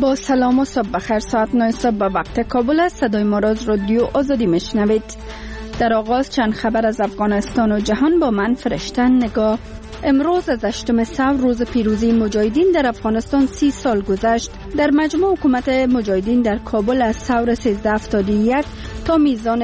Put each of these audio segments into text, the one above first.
با سلام و صبح بخیر. ساعت 9 صبح به وقت کابل است. صدای ما را از رادیو آزادی میشنوید. در آغاز چند خبر از افغانستان و جهان با من فرشته نگاه. امروز از 8 ثور روز پیروزی مجاهدین در افغانستان 30 سال گذشت. در مجموع حکومت مجاهدین در کابل از ثور 1371 تا میزان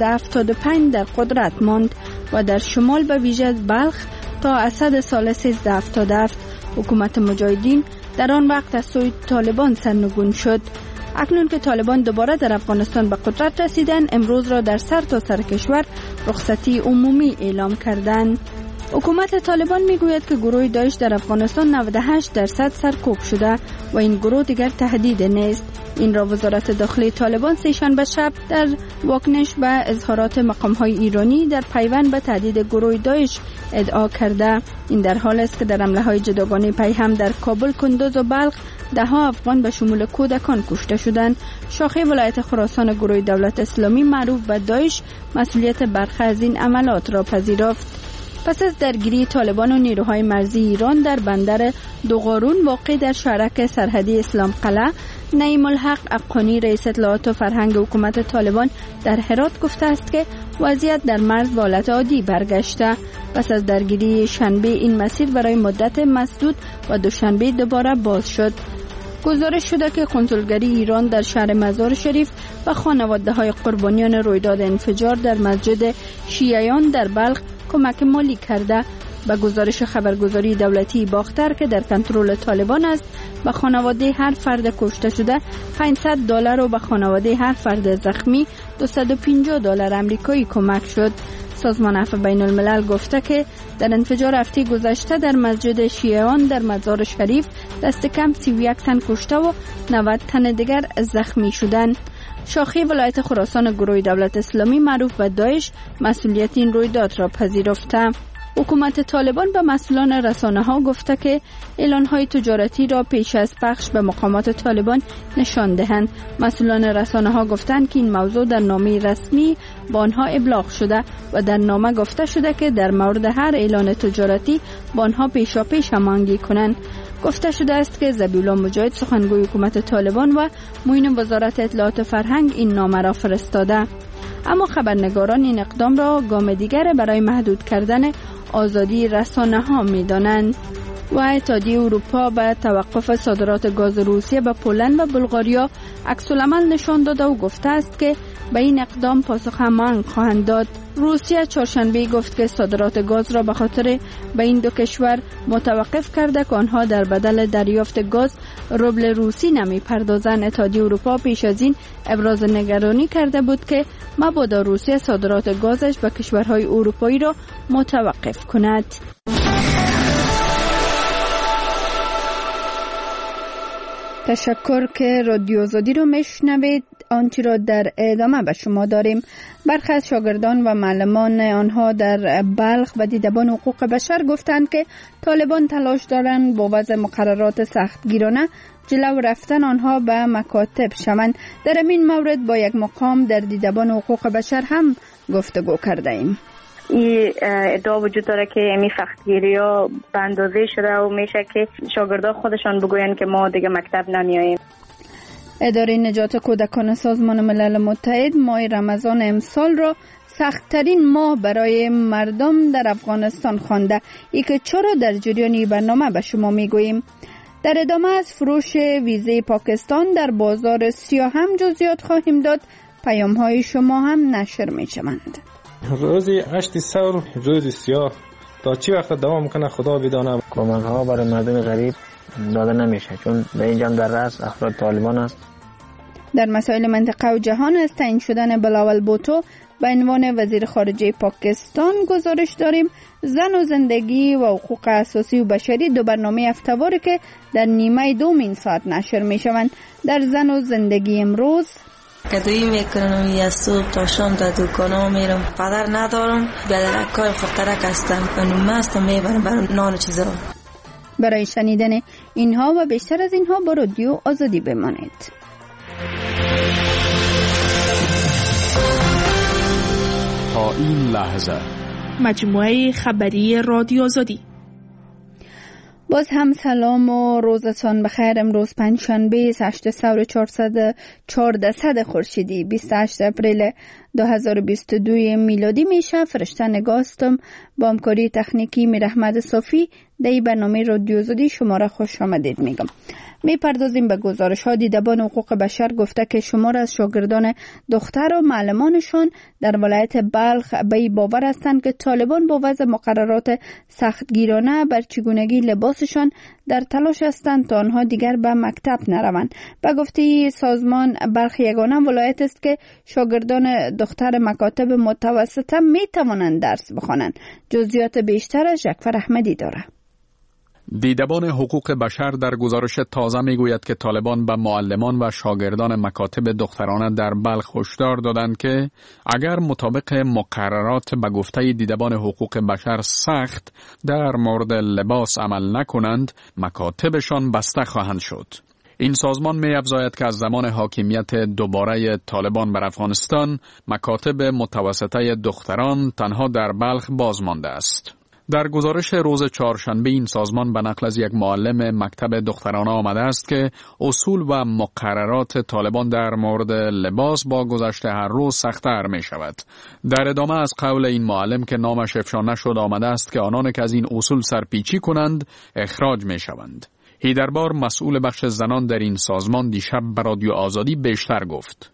1375 در قدرت ماند و در شمال به ویژه بلخ تا اسد سال 1377 حکومت مجاهدین در آن وقت از سوی طالبان سرنگون شد. اکنون که طالبان دوباره در افغانستان به قدرت رسیدند، امروز را در سرتاسر کشور رخصتی عمومی اعلام کردند. حکومت طالبان میگوید که گروه داعش در افغانستان 98% سرکوب شده و این گروه دیگر تهدید نیست. این را وزارت داخلی طالبان سه‌شنبه شب در واکنش به اظهارات مقام‌های ایرانی در پیوند به تهدید گروه داعش ادعا کرده. این در حال است که در حمله‌های جداگانه پیهم در کابل، کندوز و بلخ ده‌ها افغان به شمول کودکان کشته شدند. شاخه ولایت خراسان گروه دولت اسلامی معروف به داعش مسئولیت برخی از این عملات را پذیرفت. پس از درگیری طالبان و نیروهای مرزی ایران در بندر دوغارون واقع در شهرک سرحدی اسلام قلعه، نعیم الحق افغانی رئیس اطلاعات و فرهنگ حکومت طالبان در هرات گفته است که وضعیت در مرز به حالت عادی برگشته. پس از درگیری شنبه این مسیر برای مدت مسدود و دوشنبه دوباره باز شد. گزارش شده که کنسولگری ایران در شهر مزار شریف و خانواده‌های قربانیان رویداد انفجار در مسجد شیعیان در بلخ کمک مالی کرده. به گزارش خبرگزاری دولتی باختر که در کنترل طالبان است، به خانواده هر فرد کشته شده $500 و به خانواده هر فرد زخمی $250 آمریکایی کمک شد. سازمان عفو بین الملل گفته که در انفجار هفته گذشته در مسجد شیعیان در مزار شریف دست کم 31 تن کشته و 90 تن دیگر زخمی شدند. شاخه ولایت خراسان گروه دولت اسلامی معروف به داعش مسئولیت این رویداد را پذیرفته. حکومت طالبان به مسئولان رسانه‌ها گفته که اعلان‌های تجارتی را پیش از پخش به مقامات طالبان نشان دهند. مسئولان رسانه‌ها گفتند که این موضوع در نامه رسمی با آنها ابلاغ شده و در نامه گفته شده که در مورد هر اعلان تجارتی با آنها پیشاپیش هماهنگی کنند. گفته شده است که ذبیح‌الله مجاهد سخنگوی حکومت طالبان و معین وزارت اطلاعات و فرهنگ این نامه را فرستاده. اما خبرنگاران این اقدام را گام دیگر برای محدود کردن آزادی رسانه‌ها می‌دانند. و اتحادیه اروپا به توقف صادرات گاز روسیه به پولند و بلغاریا عکس‌العمل نشان داده و گفته است که به این اقدام پاسخ هماهنگ خواهند داد. روسیه چهارشنبه گفت که صادرات گاز را به خاطر به این دو کشور متوقف کرده که آنها در بدل دریافت گاز روبل روسی نمی‌پردازند. اتحادیه اروپا پیش از این ابراز نگرانی کرده بود که مبادا روسیه صادرات گازش به کشورهای اروپایی را متوقف کند. تشکر که رادیو آزادی رو میشنوید. آنچه را در ادامه به شما داریم. برخی از شاگردان و معلمان آنها در بلخ و دیدبان حقوق بشر گفتند که طالبان تلاش دارند با وضع مقررات سختگیرانه جلو رفتن آنها به مکاتب شوند. در این مورد با یک مقام در دیدبان حقوق بشر هم گفتگو کرده ایم. این ادعا وجود داره که امی سختگیری ها به اندازه شده و میشه که شاگردان خودشان بگوین که ما دیگه مکتب نمیاییم. اداره نجات کودکان سازمان ملل متحد ماه رمضان امسال را سخت‌ترین ماه برای مردم در افغانستان خوانده. ای که چرا در جریان برنامه به شما میگوییم. در ادامه از فروش ویزه پاکستان در بازار سیاه هم جزئیات خواهیم داد. پیام‌های شما هم نشر می‌شوند. روزی 8 ثور روز سیاه تا چی وقت دوام کنه خدا بداند. کمک ها برای مردم غریب داده نمیشه چون به اینجا در رأس افراد طالبان است. در مسائل منطقه و جهان از تعیین شدن بلاول بوتو به عنوان وزیر خارجه پاکستان گزارش داریم. زن و زندگی و حقوق اساسی و بشری دو برنامه هفته‌واره که در نیمه دوم ساعت نشر میشوند. در زن و زندگی امروز کدویی میکنم یا صبح تا شام تا دکانا میرم. پدر ندارم، بدرکای خودترک هستم، کنیم مستم میبرم برای نان و چیزا. برای شنیدن اینها و بیشتر از اینها با رادیو آزادی بمانید. تا این لحظه مجموعه خبری رادیو آزادی. باز هم سلام و روزتان بخیر. امروز پنجشنبه 8 ثور 414 خورشیدی 28 اپریل 2022 میلادی میشه. فرشته نگاستم با همکاری تکنیکی میرحمد صافی در برنامه رادیو آزادی شما را خوش آمدید میگم. میپردازیم به گزارش ها. دیدبان حقوق بشر گفته که شمار از شاگردان دختر و معلمانشان در ولایت بلخ به این باور هستند که طالبان با وضع مقررات سختگیرانه بر چگونگی لباسشان در تلاش هستند تا آنها دیگر به مکتب نروند. به گفته سازمان بلخ یگانه ولایت است که شاگردان دختر مکاتب متوسطه می توانند درس بخوانند. جزئیات بیشتر از جعفر احمدی داره. دیدبان حقوق بشر در گزارش تازه میگوید که طالبان به معلمان و شاگردان مکاتب دخترانه در بلخ هشدار دادند که اگر مطابق مقررات به گفته دیدبان حقوق بشر سخت در مورد لباس عمل نکنند، مکاتبشان بسته خواهند شد. این سازمان می افزاید که از زمان حاکمیت دوباره طالبان بر افغانستان، مکاتب متوسطه دختران تنها در بلخ باز مانده است. در گزارش روز چهارشنبه این سازمان به نقل از یک معلم مکتب دخترانه آمده است که اصول و مقررات طالبان در مورد لباس با گذشت هر روز سخت‌تر می شود. در ادامه از قول این معلم که نامش افشا نشد آمده است که آنان که از این اصول سرپیچی کنند اخراج می شوند. هیدربار مسئول بخش زنان در این سازمان دیشب به رادیو آزادی بیشتر گفت.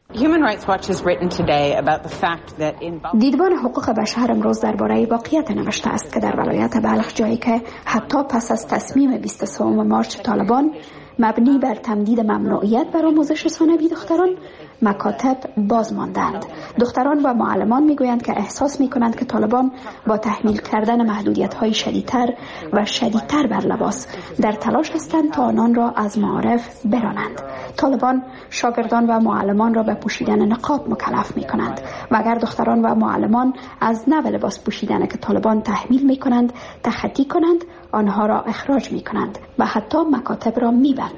دیدبان حقوق بشر امروز درباره واقعیت نوشته است که در ولایت بلخ، جایی که حتی پس از تصمیم 23 مارچ طالبان مبنی بر تمدید ممنوعیت بر آموزش ثانوی دختران، مکاتب باز ماندند. دختران و معلمان میگویند که احساس میکنند که طالبان با تحمیل کردن محدودیت‌های شدیدتر و شدیدتر بر لباس در تلاش هستند تا آنان را از معارف برانند. طالبان شاگردان و معلمان را به پوشیدن نقاب مکلف میکنند و اگر دختران و معلمان از نوع لباس پوشیدن که طالبان تحمیل میکنند تخطی کنند، آنها را اخراج میکنند و حتی مکاتب را میبندند.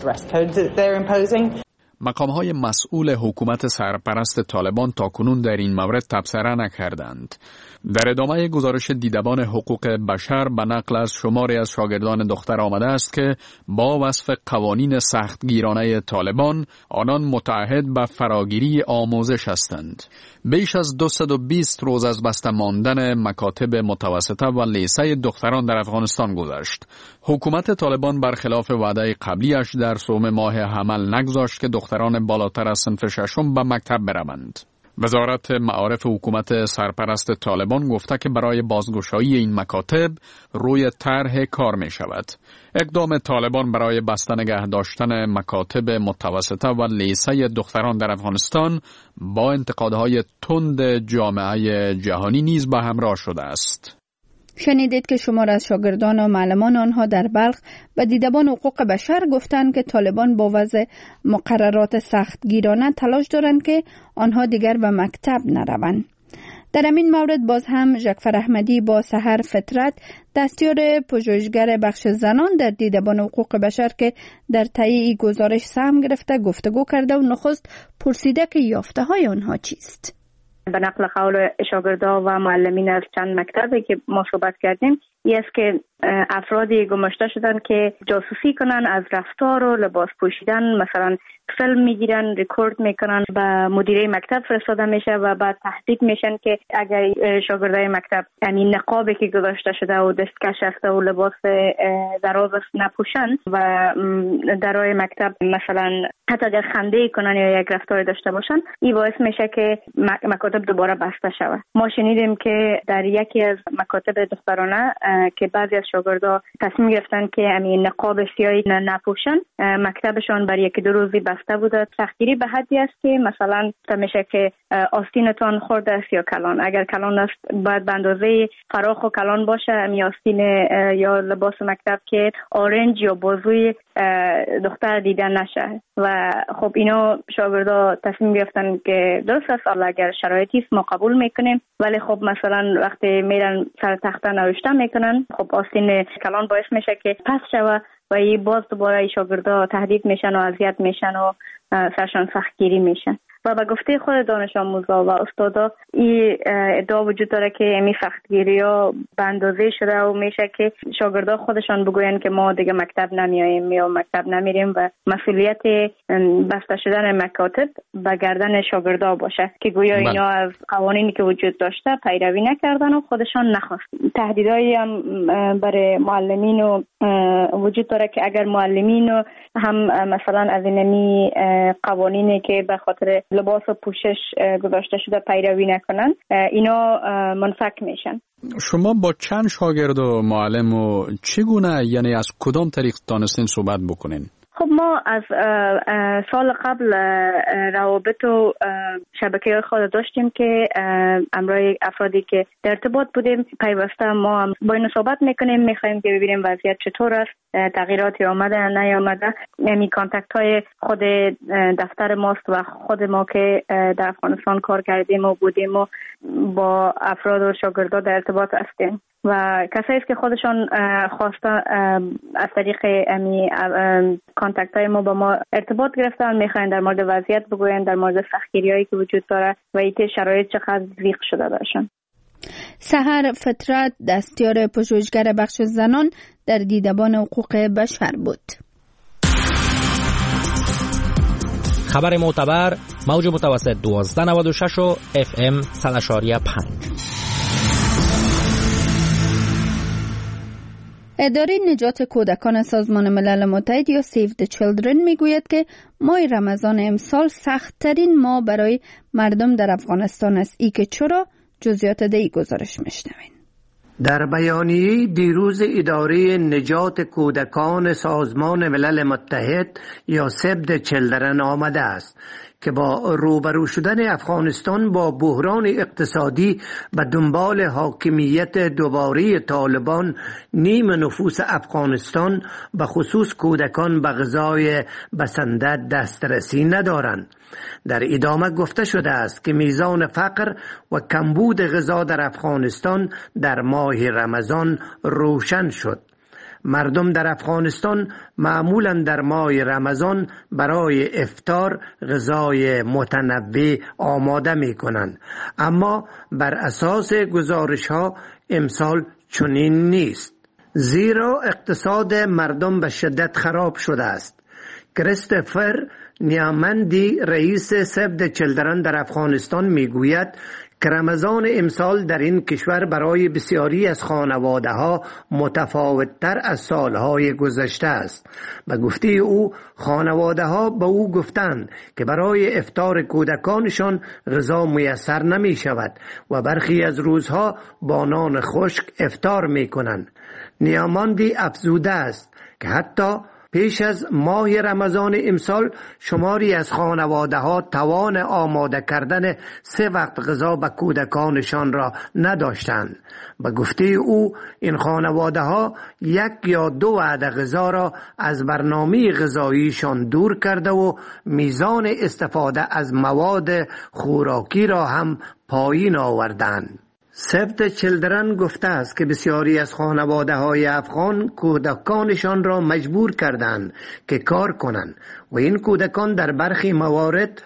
مقام‌های مسئول حکومت سرپرست طالبان تاکنون در این مورد تبصره نکردند. در ادامه گزارش دیدبان حقوق بشر به نقل از شماری از شاگردان دختر آمده است که با وصف قوانین سختگیرانه طالبان آنان متعهد به فراگیری آموزش هستند. بیش از 220 روز از بسته ماندن مکاتب متوسطه و لیسه دختران در افغانستان گذشت. حکومت طالبان برخلاف وعده قبلیش در سوم ماه حمل نگذاشت که دختران بالاتر از صنف ششم به مکتب بروند. وزارت معارف حکومت سرپرست طالبان گفته که برای بازگشایی این مکاتب روی طرح کار می شود. اقدام طالبان برای بسته نگه داشتن مکاتب متوسطه و لیسه دختران در افغانستان با انتقادهای تند جامعه جهانی نیز به همراه شده است. شنیدید که شمار از شاگردان و معلمان آنها در بلخ به دیدبان حقوق بشر گفتند که طالبان با وضع مقررات سختگیرانه تلاش دارند که آنها دیگر به مکتب نروند. در همین مورد باز هم جعفر احمدی با سحر فطرت، دستیار پژوهشگر بخش زنان در دیدبان حقوق بشر که در طی گزارش سهم گرفته گفتگو کرده و نخست پرسیده که یافته های آنها چیست. به نقل قول شاگردان و معلمین از چند مکتبی که ما صحبت کردیم، این است که افرادی گماشته شدن که جاسوسی کنن از رفتار و لباس پوشیدن، مثلا فیلم میگیرن، ریکورد میکنن، به مدیره مکتب فرستاده میشه و بعد تهدید میشن که اگر شاگردای مکتب یعنی نقابی که گذاشته شده و دستکش است و لباس دراز نپوشن و درای مکتب مثلا حتی اگر خنده کنن یا یک رفتار داشته باشن، این باعث میشه که مکاتب دوباره بسته شود. ما شنیدیم که در یکی از مکاتب دخترانه که بعضی از شاگردا تصمیم گرفتن که همین نقاب سیاهی نپوشن، مکتبشان برای یکی دو روزی بسته بوده. سختگیری به حدی است که مثلا میشه که آستینتان خورده است یا کلان، اگر کلان است باید به اندازه فراخ و کلان باشه، همین آستین یا لباس مکتب که اورنج یا بازوی دختر دیده نشه. و خب اینا شاگردا تصمیم گرفتن که درست است اگر شرایطی است ما قبول میکنیم، ولی خب مثلا وقتی میرن سر تخته نوشته میکنن، خب آستین کلان باعث میشه که پس شوه و این باز دوباره شاگردا تهدید میشن و اذیت میشن و سرشان سختگیری میشن. و به گفته خود دانش آموزا و استادا این ادعا وجود داره که امی سختگیری ها به اندازه شده و میشه که شاگردا خودشان بگوین که ما دیگه مکتب نمیاییم یا مکتب نمیریم و مسئولیت بسته شدن مکاتب به گردن شاگردا باشه که گویا اینا از قوانینی که وجود داشته پیروی نکردن و خودشان نخواست. تهدیدایی هم برای معلمین و وجود داره که اگر معلمین هم مثلا از اینمی قوانینی که به خاطر لباس و پوشش گذاشته شده پیروی نکنن اینا منفک میشن. شما با چند شاگرد و معلم و چگونه یعنی از کدام طریق دانستین صحبت بکنین؟ خب ما از سال قبل روابط و شبکه خود داشتیم که امروز افرادی که در ارتباط بودیم پیوسته ما هم با این صحبت میکنیم، میخوایم که ببینیم وضعیت چطور است، تغییراتی آمده نیامده. یعنی کانتکت های خود دفتر ماست و خود ما که در افغانستان کار کردیم و بودیم و با افراد و شاگردان در ارتباط هستیم و کسایی که خودشان خواسته از طریق کانتکت های ما با ما ارتباط گرفتن میخواین در مورد وضعیت بگوین، در مورد سختگیری هایی که وجود داره و اینکه شرایط چقدر ضیق شده داشتن. سحر فطرت دستیار پژوهشگر بخش زنان در دیدبان حقوق بشر بود. خبر معتبر موج متوسط 1296 و FM 100.5. اداره نجات کودکان سازمان ملل متحد یا Save the Children میگوید که ماه رمضان امسال سخت‌ترین ماه برای مردم در افغانستان است. ای که چرا؟ جزئیات دی گزارش میشنوین. در بیانیه دیروز اداره نجات کودکان سازمان ملل متحد یا Save the Children آمده است که با روبرو شدن افغانستان با بحران اقتصادی و دنبال حاکمیت دوباره طالبان نیم نفوس افغانستان به خصوص کودکان به غذای بسنده دسترسی ندارند. در ادامه گفته شده است که میزان فقر و کمبود غذا در افغانستان در ماه رمضان روشن شد. مردم در افغانستان معمولاً در ماه رمضان برای افطار غذای متنوع آماده می کنند، اما بر اساس گزارش ها امسال چنین نیست، زیرا اقتصاد مردم به شدت خراب شده است. کریستوفر نیامندی رئیس Save the Children در افغانستان می گوید که رمضان امسال در این کشور برای بسیاری از خانواده ها متفاوت‌تر از سالهای گذشته است. به گفته او خانواده ها به او گفتند که برای افطار کودکانشان غذا میسر نمی شود و برخی از روزها با نان خشک افطار می کنند. نیاماندی افزوده است که حتی پیش از ماه رمضان امسال شماری از خانواده ها توان آماده کردن 3 وقت غذا به کودکانشان را نداشتند. به گفته او این خانواده ها 1 یا 2 وعده غذا را از برنامه غذاییشان دور کرده و میزان استفاده از مواد خوراکی را هم پایین آوردند. Save the Children گفته است که بسیاری از خانواده های افغان کودکانشان را مجبور کردند که کار کنند و این کودکان در برخی موارد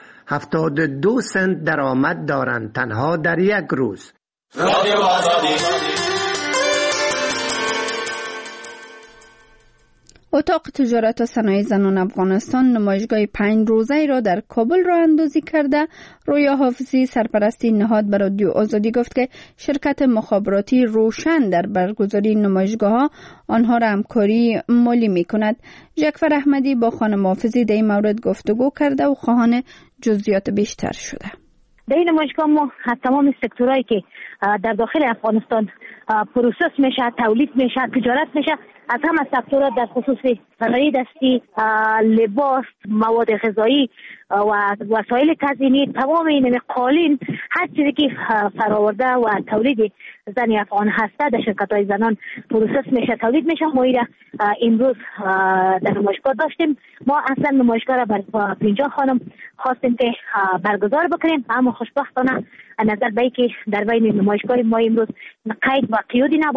72 سنت درآمد دارند تنها در یک روز. اتاق تجارت و صنایع زنان افغانستان نمایشگاه 5 روزه را در کابل راه اندازی کرده. رویا حافظی سرپرستی نهاد بر رادیو آزادی گفت که شرکت مخابراتی روشن در برگزاری نمایشگاه ها آنها را همکاری مالی می کند. جعفر احمدی با خانم حافظی در این مورد گفتگو کرده و خواهان جزئیات بیشتر شده. در این نمایشگاه ما از تمام سکتورهایی که در داخل افغانستان پروسس میشه، تولید میشه، تجارت میشه، از همه سکتورها در خصوص صنایع دستی، لباس، مواد غذایی و وسایل تزیینی، تمام این قالین، هر چیزی که فراورده و تولید زن افغان هسته در شرکت‌های زنان پروسس میشه، تولید میشه. ما امروز در نمایشگاه داشتیم. ما اصلا نمایشگاه را بر 50 خانم خواستیم که برگزار بکنیم، اما خوشبختانه نظر به اینکه در بین نمایشگاه ما امروز قید و قیودی نبود.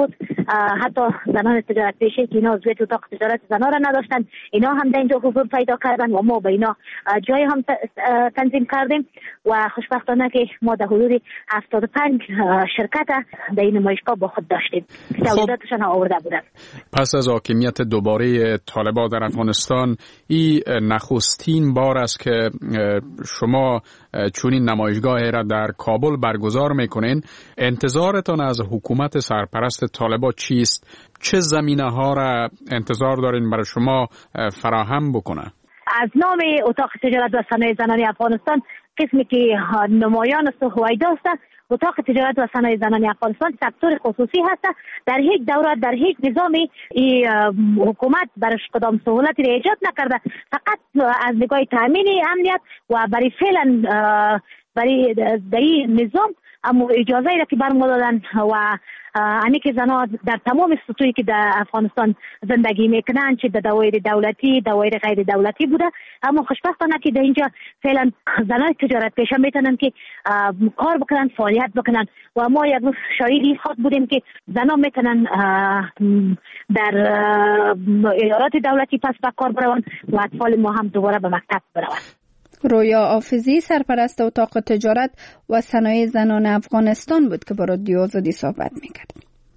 حتی زنان تجارت پیشه که اینا عضویت اتاق تجارت زنان را نداشتن، اینا هم در اینجا حضور پیدا کردن و ما به اینا جای هم تنظیم کردیم و خوشبختانه که ما در حدود 75 شرکت در این نمایشگاه با خود داشتیم که تولیداتشان آورده بودن. پس از حاکمیت دوباره طالبان در افغانستان، این نخستین بار است که شما چنین نمایشگاه را در کابل برگزار میکنین. انتظارتان از حکومت سرپرست طالبان چیست؟ چه زمینه ها را انتظار دارین برای شما فراهم بکنه؟ از نام اتاق تجارت و صنایع زنان افغانستان، قسمی که نمایان است و هویدا است، اتاق تجارت و صنایع زنان افغانستان سکتور خصوصی هست. در هیچ دوره در هیچ نظامی حکومت برش کدام سهولتی را ایجاد نکرده، فقط از نگاه تامین امنیت و برای فعلا برای در این نظام اما اجازه را که برما دادن و اینی که زنها در تمام سطوحی که در افغانستان زندگی میکنن، چه در دوایر دولتی، دوایر غیر دولتی بوده، اما خوشبختانه که در اینجا فعلا زنای تجارت پیشه میتونن که کار بکنن، فعالیت بکنن و ما یک روز شاهدی خود بودیم که زنها میتونن در ادارات دولتی پس به کار برون و اطفال ما هم دوباره به مکتب برون. رویا آفزی سرپرست اتاق تجارت و صنایع زنان افغانستان بود که با رادیو آزادی صحبت میکرد.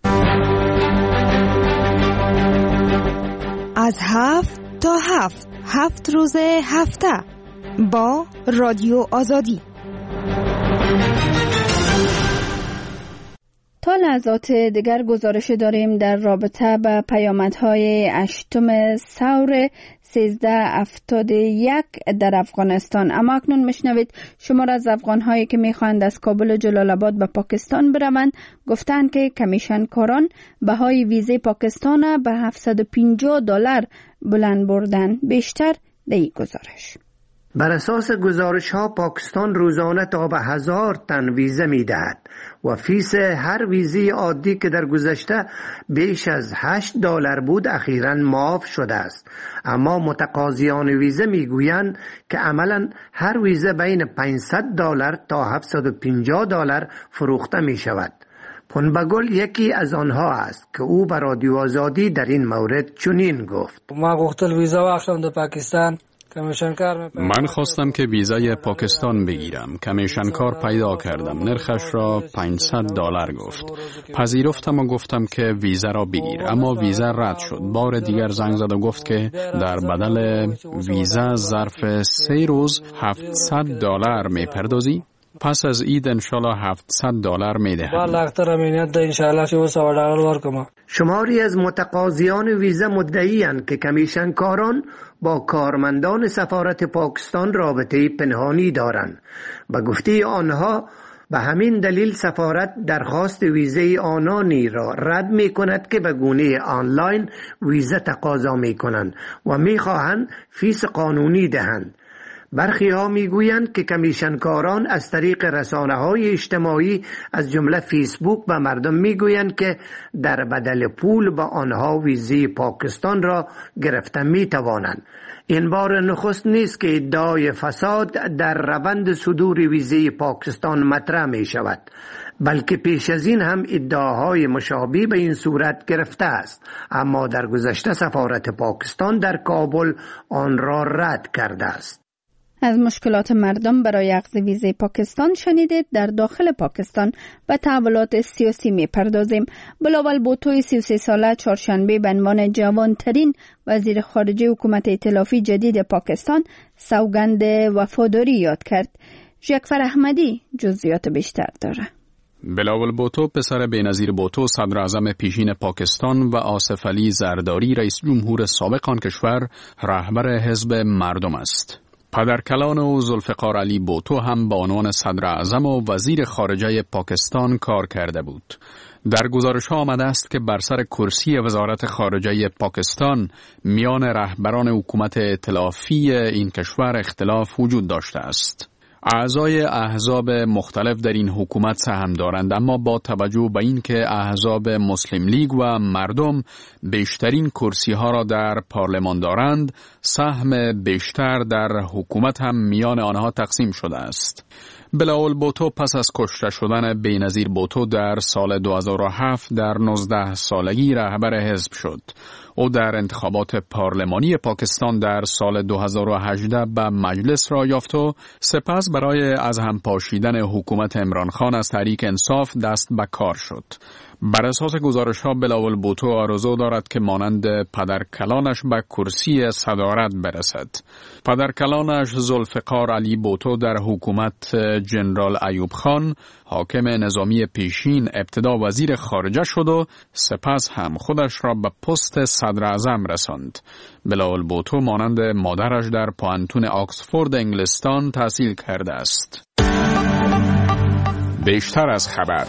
از 7 تا 7 روز هفته با رادیو آزادی. تا لحظات دیگر گزارش داریم در رابطه با پیامدهای 8 ثور 1371 در افغانستان. اما اکنون میشنوید شمار از افغانهایی که میخواهند از کابل و جلال آباد به پاکستان بروند گفتند که کمیشنکاران بهای ویزه پاکستان به $750 بلند بردن. بیشتر در این گزارش. بر اساس گزارش ها پاکستان روزانه تا به 1000 تن ویزه می دهد و فیس هر ویزه عادی که در گذشته بیش از $8 بود اخیراً معاف شده است. اما متقاضیان ویزه می گویند که عملاً هر ویزه بین $500 تا $750 فروخته می شود. پنبگل یکی از آنها است که او به رادیو آزادی در این مورد چنین گفت: ما گفتل ویزا واخلم در پاکستان. من خواستم که ویزای پاکستان بگیرم. کمیشنکار پیدا کردم. نرخش را $500 گفت. پذیرفتم و گفتم که ویزا را بگیر، اما ویزا رد شد. بار دیگر زنگ زد و گفت که در بدل ویزا ظرف 3 روز $700 میپردازی. پس از عید انشالله $700 میدهم. شماری از متقاضیان ویزا مدعی‌اند که کمیشنکاران با کارمندان سفارت پاکستان رابطه پنهانی دارند. به گفته آنها به همین دلیل سفارت درخواست ویزه آنانی را رد می کند که به گونه آنلاین ویزا تقاضا می کنند و می خواهند فیس قانونی دهند. برخی ها می گویند که کمیشنکاران از طریق رسانه های اجتماعی از جمله فیسبوک به مردم می گویند که در بدل پول با آنها ویزه پاکستان را گرفته می توانند. این بار نخست نیست که ادعای فساد در روند صدور ویزه پاکستان مطرح می شود، بلکه پیش از این هم ادعاهای مشابه به این صورت گرفته است، اما در گذشته سفارت پاکستان در کابل آن را رد کرده است. از مشکلات مردم برای اخذ ویزه پاکستان شنیدید. در داخل پاکستان به تحولات سیاسی می پردازیم. بلاول بوتو 33 ساله چهارشنبه به عنوان جوانترین وزیر خارجه حکومت ائتلافی جدید پاکستان سوگند وفاداری یاد کرد. ژکفر احمدی جزئیات بیشتر داره. بلاول بوتو پسر بینظیر بوتو صدر اعظم پیشین پاکستان و آصف علی زرداری رئیس جمهور سابق آن کشور رهبر حزب مردم است. پدرکلان او ذوالفقار علی بوتو هم به عنوان صدر اعظم و وزیر خارجه پاکستان کار کرده بود. در گزارش ها آمده است که بر سر کرسی وزارت خارجه پاکستان میان رهبران حکومت ائتلافی این کشور اختلاف وجود داشته است. اعضای احزاب مختلف در این حکومت سهم دارند، اما با توجه به این که احزاب مسلم لیگ و مردم بیشترین کرسی ها را در پارلمان دارند، سهم بیشتر در حکومت هم میان آنها تقسیم شده است. بلاول بوتو پس از کشته شدن بی‌نظیر بوتو در سال 2007 در 19 سالگی رهبر حزب شد. او در انتخابات پارلمانی پاکستان در سال 2018 به مجلس را یافت و سپس برای از هم پاشیدن حکومت عمران خان از تحریک انصاف دست به کار شد. بر اساس گزارش‌ها بلاول بوتو آرزو دارد که مانند پدرکلانش به کرسی صدارت برسد. پدرکلانش ذوالفقار علی بوتو در حکومت جنرال ایوب خان حاکم نظامی پیشین ابتدا وزیر خارجه شد و سپس هم خودش را به پست صدر اعظم رساند. بلاول بوتو مانند مادرش در پوهنتون آکسفورد انگلستان تحصیل کرده است. بیشتر از خبر.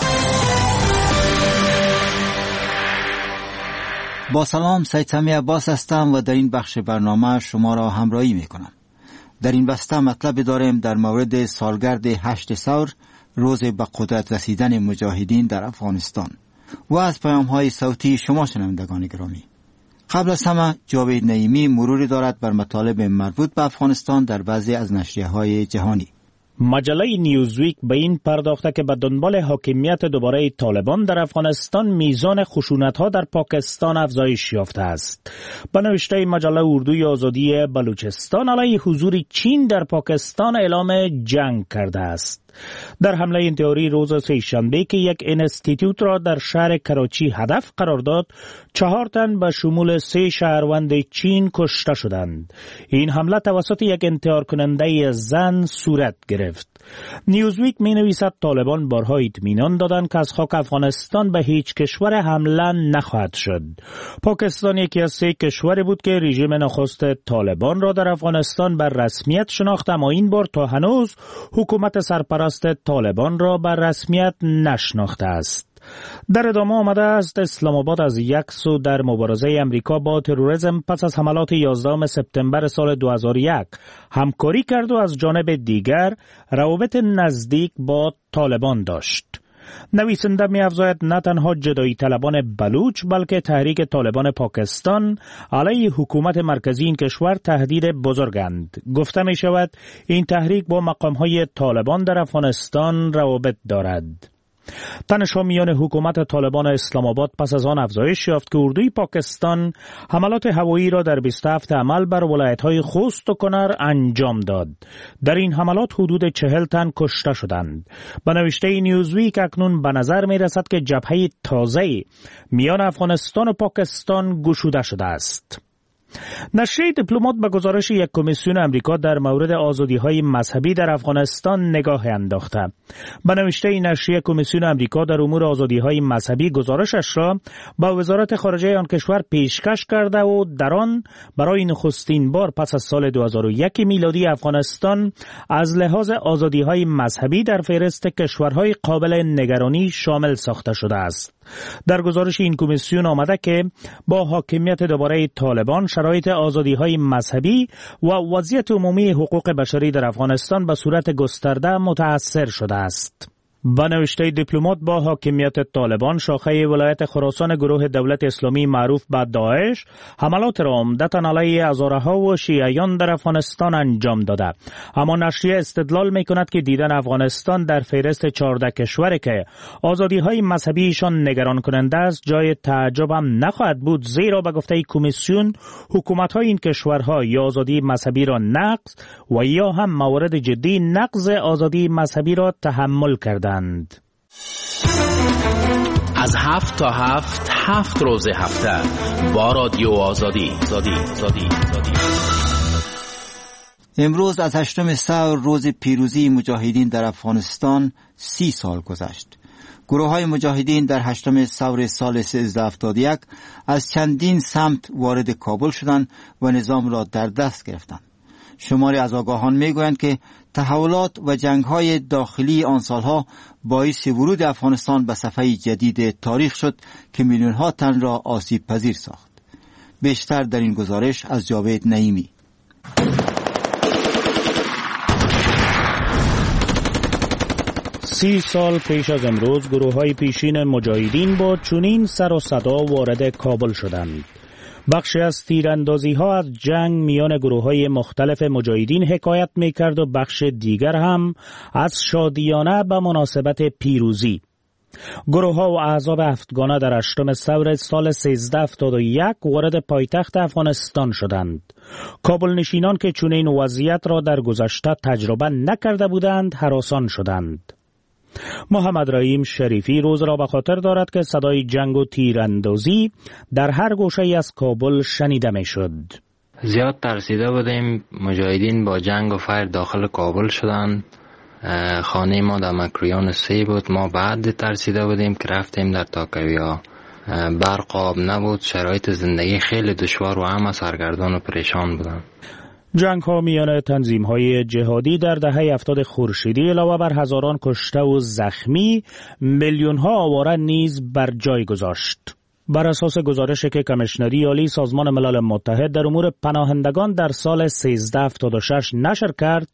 با سلام، سید سمی عباس هستم و در این بخش برنامه شما را همراهی می کنم. در این بسته مطلب داریم در مورد سالگرد 8 ثور، روز به قدرت رسیدن مجاهدین در افغانستان و از پیام‌های صوتی شما شنوندگان گرامی. قبل از همه جاوید نعیمی مروری دارد بر مطالب مربوط به افغانستان در بعضی از نشریه‌های جهانی. مجله نیوزویک به این پرداخته که به دنبال حاکمیت دوباره طالبان در افغانستان میزان خشونت‌ها در پاکستان افزایش یافته است. به نوشته مجله اردوی آزادی بلوچستان علیه حضور چین در پاکستان اعلام جنگ کرده است. در حمله انتحاری روز سه‌شنبه که یک انستیتوت را در شهر کراچی هدف قرار داد، 4 تن به شمول 3 شهروند چین کشته شدند. این حمله توسط یک انتحار کننده زن صورت گرفت. نیوزویک می نویسد طالبان بارها اطمینان دادند که از خاک افغانستان به هیچ کشور حمله نخواهد شد. پاکستان یکی از 3 کشوری بود که رژیم نخست طالبان را در افغانستان بر رسمیت شناخت، اما این بار تا هنوز حکومت سرپرست طالبان را بر رسمیت نشناخته است. در ادامه آمده است اسلام آباد از یک سو در مبارزه امریکا با تروریسم پس از حملات 11 سپتامبر سال 2001 همکاری کرد و از جانب دیگر روابط نزدیک با طالبان داشت. نویسنده می افزاید نه تنها جدایی طلبان بلوچ بلکه تحریک طالبان پاکستان علیه حکومت مرکزی این کشور تهدید بزرگند. گفته می شود این تحریک با مقامهای طالبان در افغانستان روابط دارد. تنش‌ها میان حکومت طالبان اسلام آباد پس از آن افزایش یافت که اردوی پاکستان حملات هوایی را در 27 عمل بر ولایت‌های خوست و کنر انجام داد. در این حملات حدود 40 تن کشته شدند. به نوشته نیوزویک اکنون به نظر می‌رسد که جبهه تازه میان افغانستان و پاکستان گشوده شده است. نشریه دیپلمات به گزارش یک کمیسیون امریکا در مورد آزادی‌های مذهبی در افغانستان نگاه انداخته. به نوشته این نشریه کمیسیون امریکا در امور آزادی‌های مذهبی گزارشش را با وزارت خارجه آن کشور پیشکش کرده و در آن برای نخستین بار پس از سال 2001 میلادی افغانستان از لحاظ آزادی‌های مذهبی در فهرست کشورهای قابل نگرانی شامل ساخته شده است. در گزارش این کمیسیون آمده که با حاکمیت دوباره طالبان شرایط آزادی‌های مذهبی و وضعیت عمومی حقوق بشری در افغانستان به صورت گسترده متأثر شده است. به نوشته دیپلمات با حاکمیت طالبان شاخه ولایت خراسان گروه دولت اسلامی معروف به داعش حملات را عمدتاً علیه هزارها و شیعیان در افغانستان انجام داده. اما نشریه استدلال می‌کند که دیدن افغانستان در فهرست 14 کشوری که آزادی‌های مذهبیشان نگران کننده است جای تعجب هم نخواهد بود، زیرا به گفته کمیسیون حکومت‌های این کشورها یا آزادی مذهبی را نقض و یا هم موارد جدی نقض آزادی مذهبی را تحمل کردند. از 7 تا 7 روز هفته با رادیو آزادی. امروز از 8 ثور روز پیروزی مجاهدین در افغانستان 30 سال گذشت. گروه های مجاهدین در 8 ثور سال 1371 از چندین سمت وارد کابل شدند و نظام را در دست گرفتند. شماری از آگاهان میگویند که تحولات و جنگ‌های داخلی آن سالها باعث ورود افغانستان به صفحه جدید تاریخ شد که میلیون‌ها تن را آسیب پذیر ساخت. بیشتر در این گزارش از جاوید نعیمی. سی سال پیش از امروز گروه‌های پیشین مجاهدین با چنین سر و صدا وارد کابل شدند. بخشی از تیراندازی ها از جنگ میان گروه های مختلف مجاهدین حکایت می کرد و بخش دیگر هم از شادیانه به مناسبت پیروزی. گروه ها و احزاب هفتگانه در 8 ثور سال 1371 وارد پایتخت افغانستان شدند. کابل نشینان که چنین وضعیت را در گذشته تجربه نکرده بودند هراسان شدند. محمد رحیم شریفی روز را به خاطر دارد که صدای جنگ و تیراندازی در هر گوشه از کابل شنیده می شد. زیاد ترسیده بودیم. مجاهدین با جنگ و فیر داخل کابل شدند. خانه ما در مکریان 3 بود. ما بعد ترسیده بودیم که رفتیم در تاکویا. برق آب نبود. شرایط زندگی خیلی دشوار و همه سرگردان و پریشان بودند. جنگ ها میان تنظیم های جهادی در دهه 70 خورشیدی علاوه بر هزاران کشته و زخمی، میلیون ها آواره نیز بر جای گذاشت. بر اساس گزارشی که کمیشنری عالی سازمان ملل متحد در امور پناهندگان در سال 1376 نشر کرد،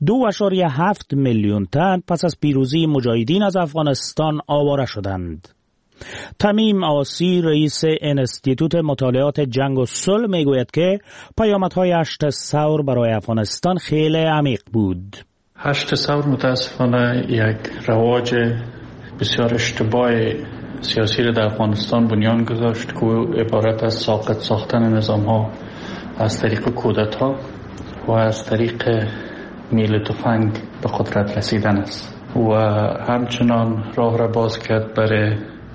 2.7 میلیون تن پس از پیروزی مجاهدین از افغانستان آواره شدند. تمیم آسی رئیس انستیتوت مطالعات جنگ و صلح میگوید که پیامدهای 8 ثور برای افغانستان خیلی عمیق بود. 8 ثور متاسفانه یک رواج بسیار اشتباه سیاسی را در افغانستان بنیان گذاشت که عبارت از ساقط ساختن نظام ها از طریق کودتا و از طریق میل تفنگ به قدرت رسیدن است و همچنان راه را باز کرد برای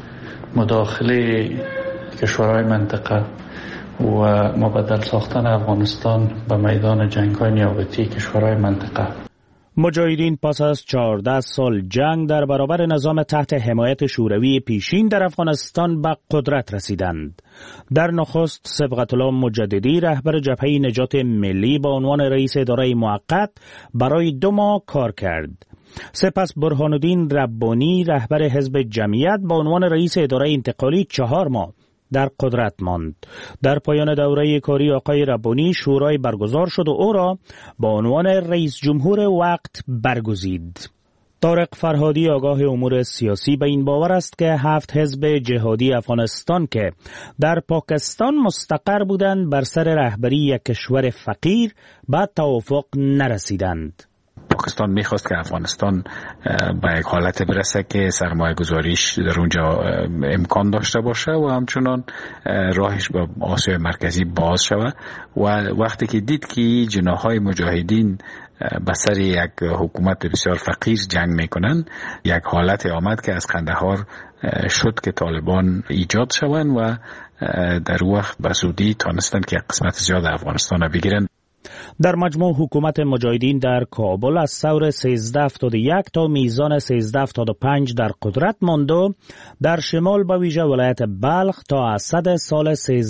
مداخله کشورهای منطقه و مبدل ساختن افغانستان به میدان جنگ‌های نیابتی کشورهای منطقه. مجاهدین پس از 14 سال جنگ در برابر نظام تحت حمایت شوروی پیشین در افغانستان به قدرت رسیدند. در نخست صبغت الله مجددی رهبر جبهه نجات ملی با عنوان رئیس اداره موقت برای 2 ماه کار کرد. سپس برهان الدین ربانی رهبر حزب جمعیت با عنوان رئیس اداره انتقالی 4 ماه در قدرت ماند. در پایان دوره کاری آقای ربانی شورای برگزار شد و او را با عنوان رئیس جمهور وقت برگزید. طارق فرهادی آگاه امور سیاسی به این باور است که 7 حزب جهادی افغانستان که در پاکستان مستقر بودند بر سر رهبری یک کشور فقیر به توافق نرسیدند. پاکستان میخواست که افغانستان به یک حالت برسه که سرمایه گذاریش در اونجا امکان داشته باشه و همچنان راهش به آسیای مرکزی باز شود و وقتی که دید که جناحهای مجاهدین به سر یک حکومت بسیار فقیر جنگ میکنن، یک حالت آمد که از قندهار شد که طالبان ایجاد شوند و در وقت به زودی تانستن که قسمت زیاد افغانستان را بگیرن. در مجموع حکومت مجاهدین در کابل از ثور 1371 تا میزان 1375 در قدرت ماند و در شمال به ویژه ولایت بلخ تا اسد سال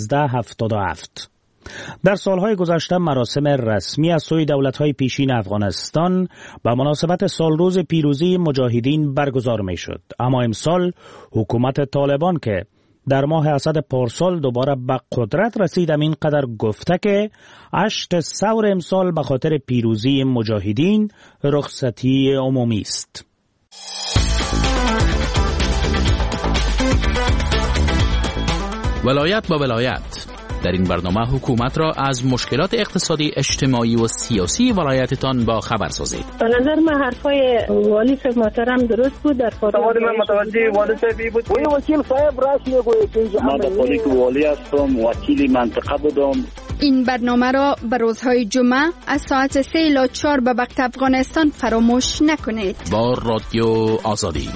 1377. در سالهای گذشته مراسم رسمی از سوی دولت‌های پیشین افغانستان به مناسبت سالروز پیروزی مجاهدین برگزار می‌شد، اما امسال حکومت طالبان که در ماه اسد پارسال دوباره به قدرت رسید اینقدر گفته که 8 ثور امسال به خاطر پیروزی مجاهدین رخصتی عمومی است. ولایت با ولایت. در این برنامه حکومت را از مشکلات اقتصادی، اجتماعی و سیاسی ولایتتان با خبر سازید. به نظر من حرفای والی صاحب محترم درست بود. در سوال من متوجه والی صاحبی بود. وکیل صاحب راست میگوید که من خودی والی هستم، وکیل منطقه بودم. این برنامه را به روزهای جمعه از ساعت 3 الی 4 به وقت افغانستان فراموش نکنید. با رادیو آزادی.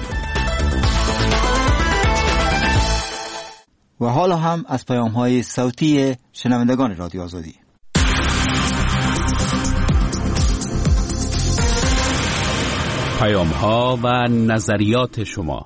و حالا هم از پیام‌های صوتی شنوندگان رادیو آزادی. پیام‌ها و نظریات شما.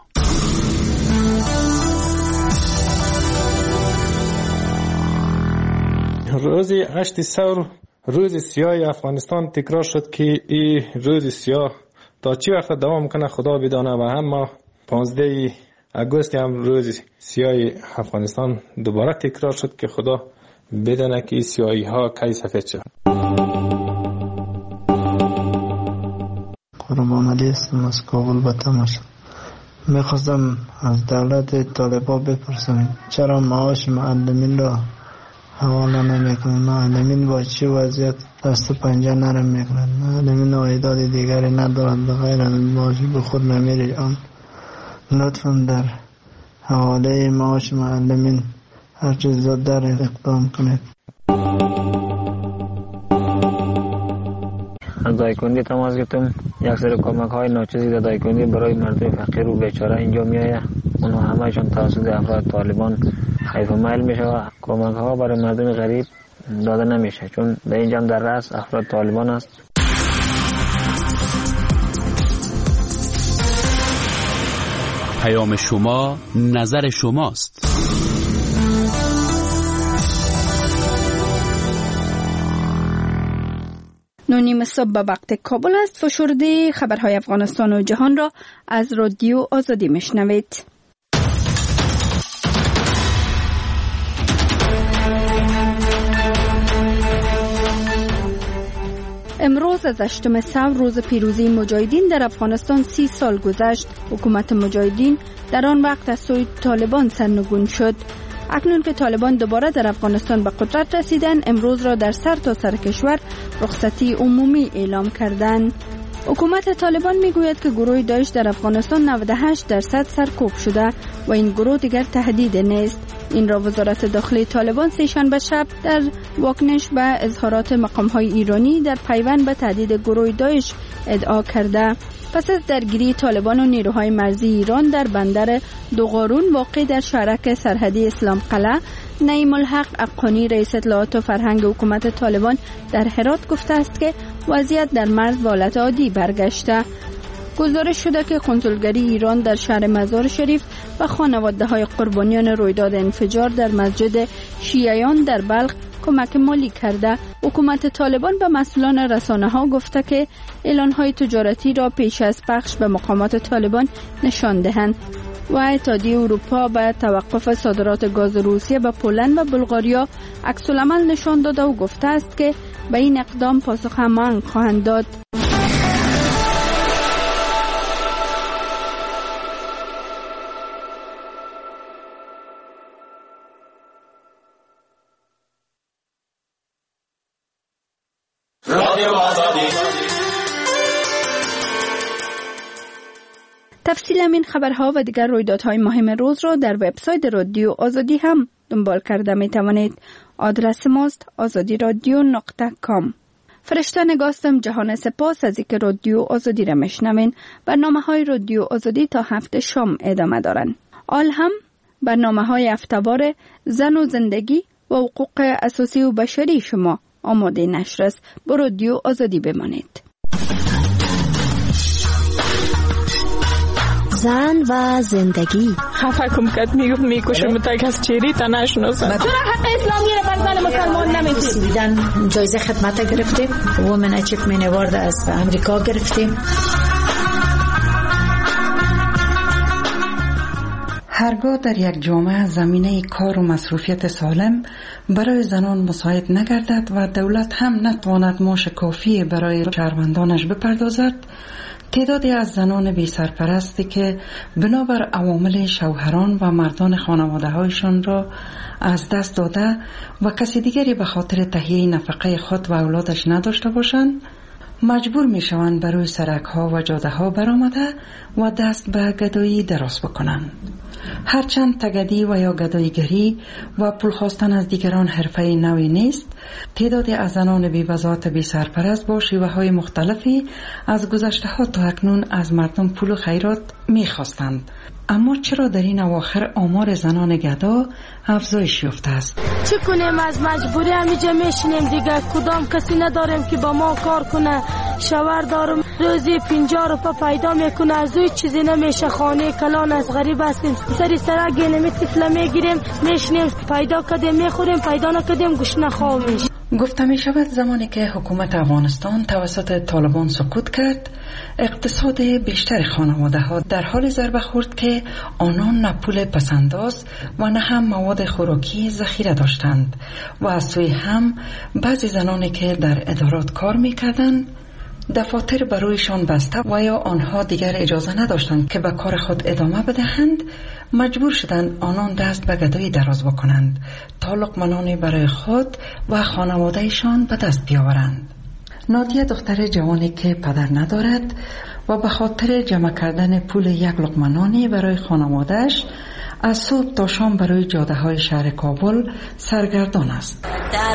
روز 8 ثور روز سیاه افغانستان تکرار شد که این روز سیاه تا چی وقت دوام کنه خدا بدانه و هم ما 15 اگست هم روز سیاه افغانستان دوباره تکرار شد که خدا بدانه که سیاهی ها کی سفید شد. قربان علی هستم از کابل به تماس. میخواستم از دولت طالبان بپرسم چرا معاش معلمین را حواله نمیکنن. نه نمین با چی وضعیت دست پنجه نرم میکنن. نه نمین عایدات دیگری ندارد بغیر از معاشی به خود نمیره. آن لطفا در حواله معاش معلمین هرچه زودتر اقدام کنید. از دایکندی تماس گرفتم. یک سری کمک های ناچیزی در دایکندی برای مردم فقیر و بیچاره اینجا میآید. اونها همهشان توسط افراد طالبان حیف میل میشه و کمک ها برای مردم غریب داده نمیشه، چون در اینجا در رأس افراد طالبان است. پیام شما نظر شماست. نونیم صبح به وقت کابل است. فشرده خبرهای افغانستان و جهان را از رادیو آزادی میشنوید. امروز از 8 ثور روز پیروزی مجاهدین در افغانستان 30 سال گذشت. حکومت مجاهدین در آن وقت از سوی طالبان سرنگون شد. اکنون که طالبان دوباره در افغانستان به قدرت رسیدند، امروز را در سر تا سر کشور رخصتی عمومی اعلام کردند. حکومت طالبان میگوید که گروه داعش در افغانستان 98% سرکوب شده و این گروه دیگر تهدید نیست. این را وزارت داخلی طالبان سه‌شنبه شب در واکنش به اظهارات مقام‌های ایرانی در پیوند به تهدید گروه داعش ادعا کرده. پس از درگیری طالبان و نیروهای مرزی ایران در بندر دوغارون واقع در شهرک سرحدی اسلام قلعه، نعیم الحق افغانی رئیس اطلاعات و فرهنگ حکومت طالبان در هرات گفته است که وضعیت در مرز به حالت عادی برگشته. گزارش شده که کنسولگری ایران در شهر مزار شریف و خانواده‌های قربانیان رویداد انفجار در مسجد شیعیان در بلخ کمک مالی کرده. حکومت طالبان به مسئولان رسانه‌ها گفته که اعلان‌های تجارتی را پیش از پخش به مقامات طالبان نشان دهند و اتحادیه اروپا به توقف صادرات گاز روسیه به پولند و بلغاریا عکس‌العمل نشان داده و گفته است که به این اقدام پاسخ همان خواهند داد. تفصیل این خبرها و دیگر رویدادهای مهم روز را در وبسایت رادیو آزادی هم دنبال کرده می توانید. آدرس ماست azadiradio.com. فرشته نگاستم جهان سپاس از اینکه رادیو آزادی را میشنوین. برنامه‌های رادیو آزادی تا 7 شام ادامه دارند. آل هم برنامه‌های هفته‌وار زن و زندگی و حقوق اساسی و بشری شما آماده نشر است. با رادیو آزادی بمانید. زن و زندگی. خفه کم کت میکشه متک از چیری تا نشناسن. چرا حق اسلامی رو بر زن مسلمان نمیدید؟ دیدن جایزه خدمت گرفتیم. وومن اچیومنت اوارد از امریکا گرفتیم. هرگاه در یک جامعه زمینه کار و مصروفیت سالم برای زنان مساعد نگردد و دولت هم نتواند معاش کافی برای شهروندانش بپردازد، تعدادی از زنان بی سرپرستی که بنابر عوامل شوهران و مردان خانواده هایشان را از دست داده و کسی دیگری به خاطر تهیه نفقه خود و اولادش نداشته باشند، مجبور می شوند برای سرک ها و جاده ها برآمده و دست به گدایی دراز بکنند. هرچند تگدی و یا گداییگری و پول خواستن از دیگران حرفه نوی نیست، تعدادی از زنان بی وضاحت بی سرپرست با شیوه های مختلفی از گذشته ها تا اکنون از مردم پول و خیرات می خواستند. اما چرا در این اواخر آمار زنان گدا افزایش یافته است؟ چه کنیم؟ از مجبوری همیجا میشینیم دیگه. کدام کسی نداریم که با ما کار کنه. شوهر دارم روزی 50 روپا پیدا میکنه، از اوی چیزی نمیشه. خانه کلان از غریب هستیم، سری سرک گینمی تفله میگیریم میشینیم، پیدا کردیم میخوریم، پیدا نکردیم گوشنه خواه میشه. گفته می شود زمانی که حکومت افغانستان توسط طالبان سقوط کرد، اقتصاد بیشتر خانواده ها در حال ضربه خورد که آنان نه پول پسنداز و نه هم مواد خوراکی ذخیره داشتند و از سوی هم بعضی زنانی که در ادارات کار می کردند دفاتر برایشان بسته و یا آنها دیگر اجازه نداشتند که به کار خود ادامه بدهند مجبور شدند آنان دست به گدایی دراز بکنند تا لقمه‌نانی برای خود و خانوادهشان به دست بیاورند. نادیه دختر جوانی که پدر ندارد و به خاطر جمع کردن پول یک لقمه‌نانی برای خانوادهش از صبح تا شام برای جاده های شهر کابل سرگردان است.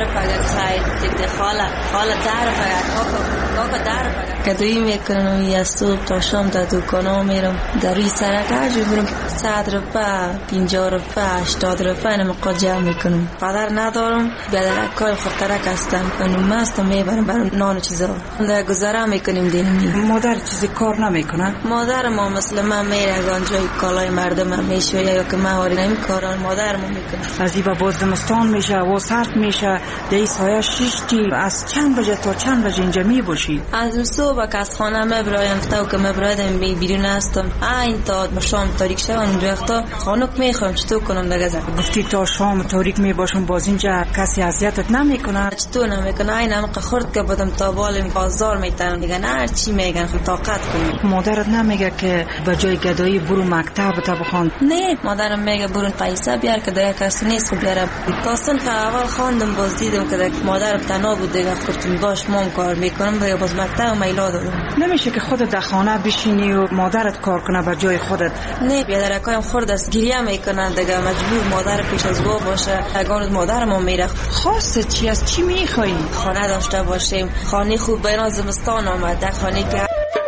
گدایی میکنم یا صبح تا شام در دکانا میرم در روی سرک هرجور برم 100 روپه 50 روپه 80 روپه نمقا جمع میکنم. پدر ندارم بیادرکای خطرک هستم کنم مستم میبرم برم نان و چیزا در گذاره میکنیم دینمی. مادر چیزی کار نمیکنه؟ مادر ما مثل من میره گانجای کالای مردم میشه یا که مواری نمی کاران مادر ما میکنه. از این باز زمستان میشه و سرد میشه در سایه شیشتی از چند بجه تا چند بجه اینجا می باشی؟ از صبح که از خانه مبرایم تا که مبرایدم بیرون هستم این تا شام تاریک شد اونجا تا خانوک میخوام چطور کنم دیگه زن گفتی تا شام تاریک میباشم باز اینجا کسی اذیتت نمیکنه؟ چطور نمیکنه این هم خورد که بدم تا بالم بازار میتونم دیگه نه چی میگن خود طاقت کنم. مادرت نمیگه که به جای گدایی برو مکتب تا بخوان؟ نه مادرم میگه برو پیسه بیار که دیگه کسی نیست خب بیارم داستان که اول خواندم باز دیدم که مادرم تنها بود دیگه خودم باش مام کار میکنم دیگه باز مکتب میلا دادم. نمیشه که خودت در خانه بشینی و مادرت کار کنه بر جای خودت؟ نه بیادرکایم خورد است گریه میکنن دیگه مجبور مادر پیش از گاه باشه اگر مادرم میره. خواسته چی است؟ چی میخوایی؟ خانه داشته باشیم خانه خوب بین زمستان آمده خانه که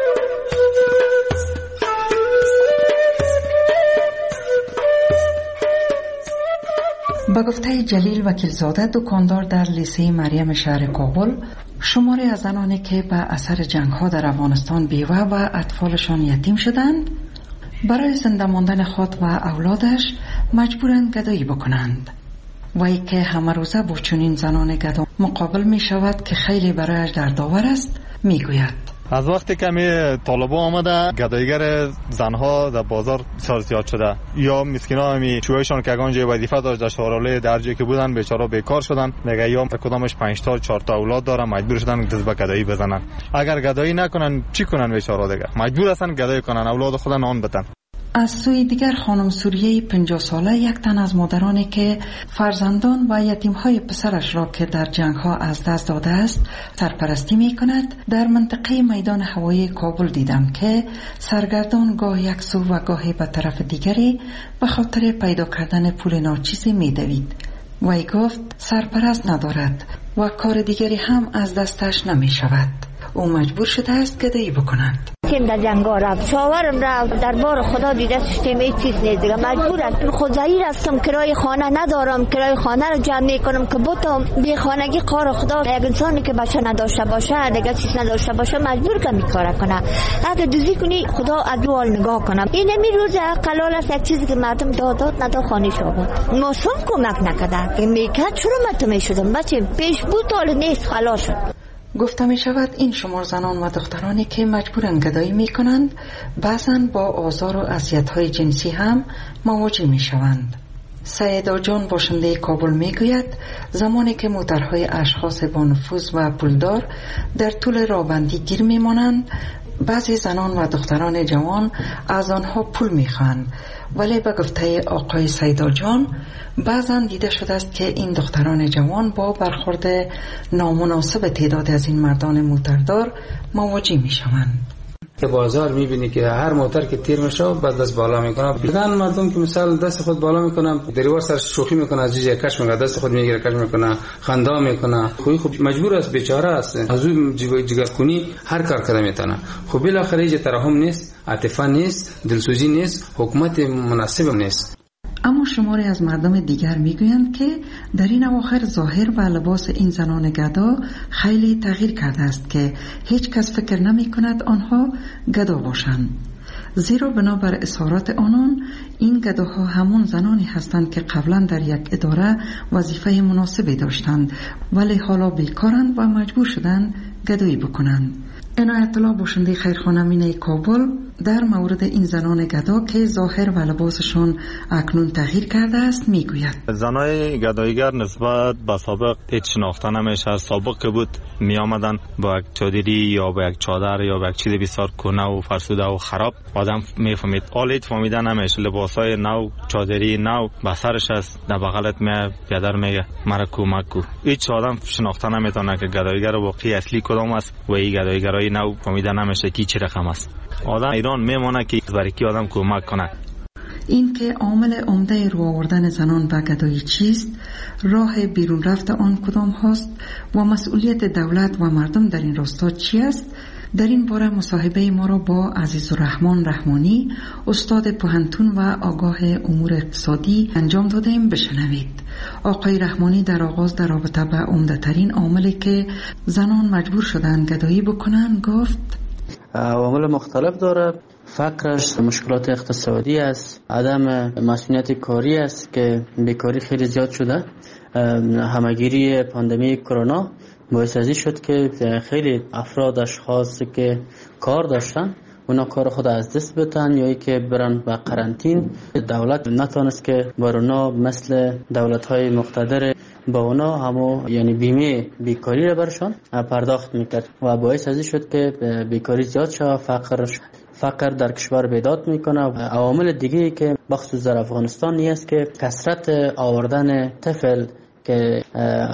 به گفته جلیل وکیلزاده دکاندار در لیسه مریم شهر کابل شماری از زنانی که به اثر جنگ ها در افغانستان بیوه و اطفالشان یتیم شدند برای زنده ماندن خود و اولادش مجبورند گدایی بکنند. وی که همه روزه با چنین زنان گدا مقابل می شود که خیلی برایش دردآور است میگوید از وقتی که طالبان آمده گدایگر زنها در بازار بسیار زیاد شده یا مسکینا همی چوهشان که اگان جای وظیفه داشت در شوراله در جایی که بودن بیچاره بیکار شدن دیگه یا کدامش 5 تا 4 تا اولاد دارن مجبور شدن دست به گدایی بزنن. اگر گدایی نکنن چی کنن بیچاره دیگه مجبور هستن گدایی کنن اولاد خودن نان بدن. از سوی دیگر خانم سوریه 50 ساله یک تن از مادرانی که فرزندان و یتیم‌های پسرش را که در جنگ‌ها از دست داده است سرپرستی می‌کند در منطقه میدان هوایی کابل دیدم که سرگردان گاه یک سو و گاهی به طرف دیگری به خاطر پیدا کردن پول ناچیزی می‌دوید. وی گفت سرپرست ندارد و کار دیگری هم از دستش نمی‌شود. او مجبور شده است گدایی بکند. تیم در جنگا رفت شاورم رفت در بار خدا دیده سیستم ای چیز نیست دیگه مجبور هستم خود ظهیر هستم کرای خانه ندارم کرای خانه رو جمع میکنم که بتم بی خانگی کار خدا یک انسانی که بچه نداشته باشه دیگه چیز نداشته باشه مجبور که میکاره کنه اگه دوزی کنی خدا از دو حال نگاه کنم این می روز قلال است یک چیزی که مردم دادات ندا خانه شد ماشوم کمک نکرده که میکرد چرا متمی شدم بچه پیش بود حال نیست خلاص شد. گفته می شود این شمار زنان و دخترانی که مجبورن گدایی می کنند بعضاً با آزار و اذیت‌های جنسی هم مواجه می شوند. سیدا جان باشنده کابل می گوید زمانی که موترهای اشخاص با نفوذ و پولدار در طول راهبندی گیر می مانند بعضی زنان و دختران جوان از آنها پول می خواهند ولی به گفته آقای سیدا جان بعضا دیده شده است که این دختران جوان با برخورد نامناسب تعداد از این مردان موتردار مواجه می شوند. که بازار میبینی که هر موتر که تیر میشه بعد دست بالا میکنه دیدن مردم که مثلا دست خود بالا میکنه دریور سر شوخی میکنه از جیجه کش میکنه دست خود میگیره کش میکنه خندا میکنه خب مجبور است بیچاره است از اون جگر کنی هر کار کرده میتونه خب بالاخره هیچ ترحم نیست عاطفه نیست دلسوزی نیست حکومت مناسب نیست. اما شماری از مردم دیگر میگویند که در این اواخر ظاهر و لباس این زنان گدا خیلی تغییر کرده است که هیچ کس فکر نمی کند آنها گدا باشند. زیرا بنابر اظهارات آنان این گداها همون زنانی هستند که قبلا در یک اداره وظیفه مناسبی داشتند ولی حالا بیکارند و مجبور شدند گدایی بکنند. عنایت الله باشنده خیرخانه مینه کابل در مورد این زنان گدا که ظاهر و لباسشان اکنون تغییر کرده است میگوید. زنای گدایگر نسبت به سابق هیچ شناخته نمیشه. سابق که بود می آمدن با یک چادری یا با یک چادر یا با یک چیز بسیار کهنه و فرسوده و خراب آدم میفهمید. حالا هیچ فهمیده نمیشه. لباسای نو، چادری نو به سرش است، در بغلت میاد پدر میگه مرا کمک کو. هیچ آدم شناخته نمیتونه که گدایگر واقعی اصلی کدام است و این گدایگرای نو فهمیده نمیشه کی چه رقم است. آدم ایران میمونه که برای کی آدم کمک کنه. این که عامل عمده رو آوردن زنان به گدایی چیست، راه بیرون رفت آن کدام هست و مسئولیت دولت و مردم در این راستا چی است؟ در این باره مصاحبه ما را با عزیزالرحمن رحمانی، استاد پوهنتون و آگاه امور اقتصادی انجام دادیم. بشنوید. آقای رحمانی در آغاز در رابطه به عمده ترین عاملی که زنان مجبور شدن گدایی بکنن گفت عوامل مختلف داره. فقرش، مشکلات اقتصادی است، عدم مسئولیت کاری است که بیکاری خیلی زیاد شده. همگیری پاندمی کرونا باعث ازی شد که خیلی افراد، اشخاص که کار داشتن اونا کار خود از دست بتن یا ای که برن به قرنطین. دولت نتونست که بارونا مثل دولت‌های مقتدر با اونا همو یعنی بیمه بیکاری را برشان پرداخت میکرد و باعث ازی شد که بیکاری زیاد شد. فقر در کشور بیداد میکنه. عوامل دیگه که بخصوص در افغانستان نیست که کثرت آوردن طفل که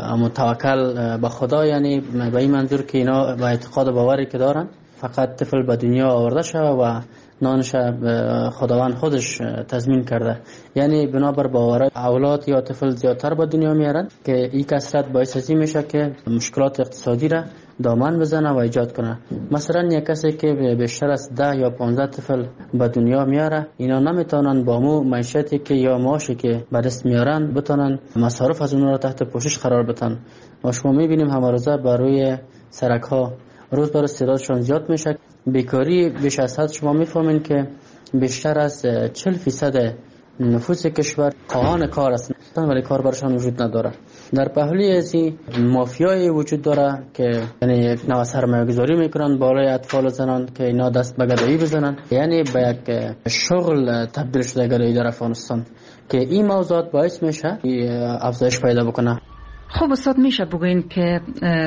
متوکل به خدا، یعنی به این منظور که اینا به اعتقاد باوری که دارن فقط طفل به دنیا آورده شده و نانش خداوند خودش تضمین کرده، یعنی بنابر باور اولاد یا طفل زیادتر به دنیا میارن که این کثرت باعث ازی میشه که مشکلات اقتصادی را دامن بزنه و ایجاد کنه. مثلا یک کسی که بیشتر از 10 یا 15 طفل به دنیا میاره، اینا نمیتونن با مو معیشتی که یا معاشی که به دست میارن بتونن مصارف از اونها را تحت پوشش قرار بدن. و شما میبینیم همه روزه بر روی سرک ها روز بر روز تعدادشون زیاد میشه. بیکاری بیش از حد شما میفهمین که بیشتر از 40% نفوس کشور خواهان کار هستند ولی کار برشان وجود نداره. در پهلوی ازی مافیای وجود داره که یعنی یک نوع سرمایه‌گذاری میکنن بالای اطفال و زنان که اینا دست به گدایی بزنن، یعنی به یک شغل تبدیل شده گدایی در افغانستان که این موضوعات باعث میشه افزایش پیدا بکنه. خب استاد، میشه بگوین که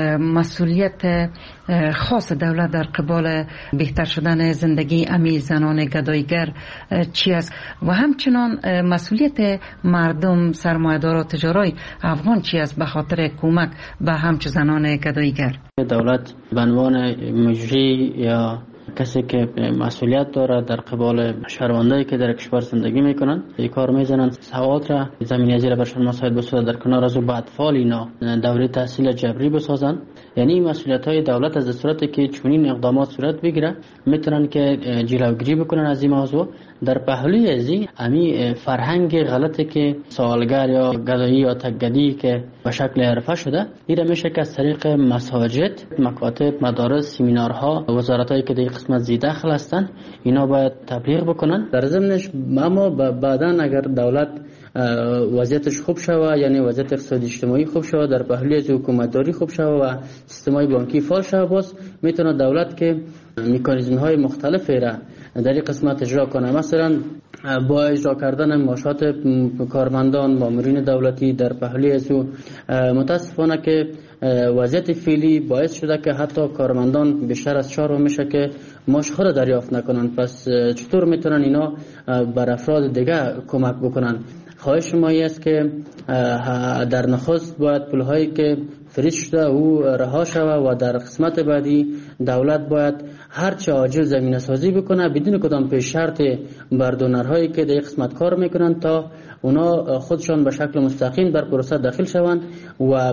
مسئولیت خاص دولت در قبال بهتر شدن زندگی امی زنان گدایگر چی است و همچنان مسئولیت مردم سرمایه‌دار و تجارای افغان چی است به خاطر کمک به همچون زنان گدایگر؟ دولت به عنوان مجری یا کسی که مسئولیت داره در قبال شهروندایی که در کشور زندگی میکنن این کار میزنن، سواد را زمینه ازی را برشان مساعد بسازن، در کنار از او به اطفال اینا دوره تحصیل جبری بسازن. یعنی این مسئولیت های دولت از صورتی که چنین اقدامات صورت بگیره میتونن که جلوگیری بکنن از این موضوع. در پهلوی ازی امی فرهنگ غلطی که سوالگر یا گدایی یا تکگدی که به شکل حرفه شده، این میشه که از طریق مساجد، مکاتب، مدارس، سمینارها، وزارتایی که در قسمت زی داخل هستن اینا باید تبلیغ بکنن. در ضمنش اما بعداً اگر دولت وضعیتش خوب شوه، یعنی وضعیت اقتصادی اجتماعی خوب شوه، در پهلوی از حکومتداری خوب شوه و سیستمای بانکی فعال شوه، باز میتونه دولت که مکانیزم های مختلفی را در این قسمت اجرا کنه. مثلا با اجرا کردن معاشات کارمندان، مامورین دولتی در پهلوی از متاسفانه که وضعیت فعلی باعث شده که حتی کارمندان بیشتر از 4 ماه میشه که معاش خود دریافت نکنن. پس چطور میتونن اینا بر افراد دیگه کمک بکنن؟ خواهش ما است که در نخست باید پولهایی که فریز شده او رها شوه و در قسمت بعدی دولت باید هرچه عاجل زمینه سازی بکنه بدون کدام پیش شرط بر دونرهایی که در قسمت کار میکنن تا اونا خودشان به شکل مستقیم در پروسه داخل شوند و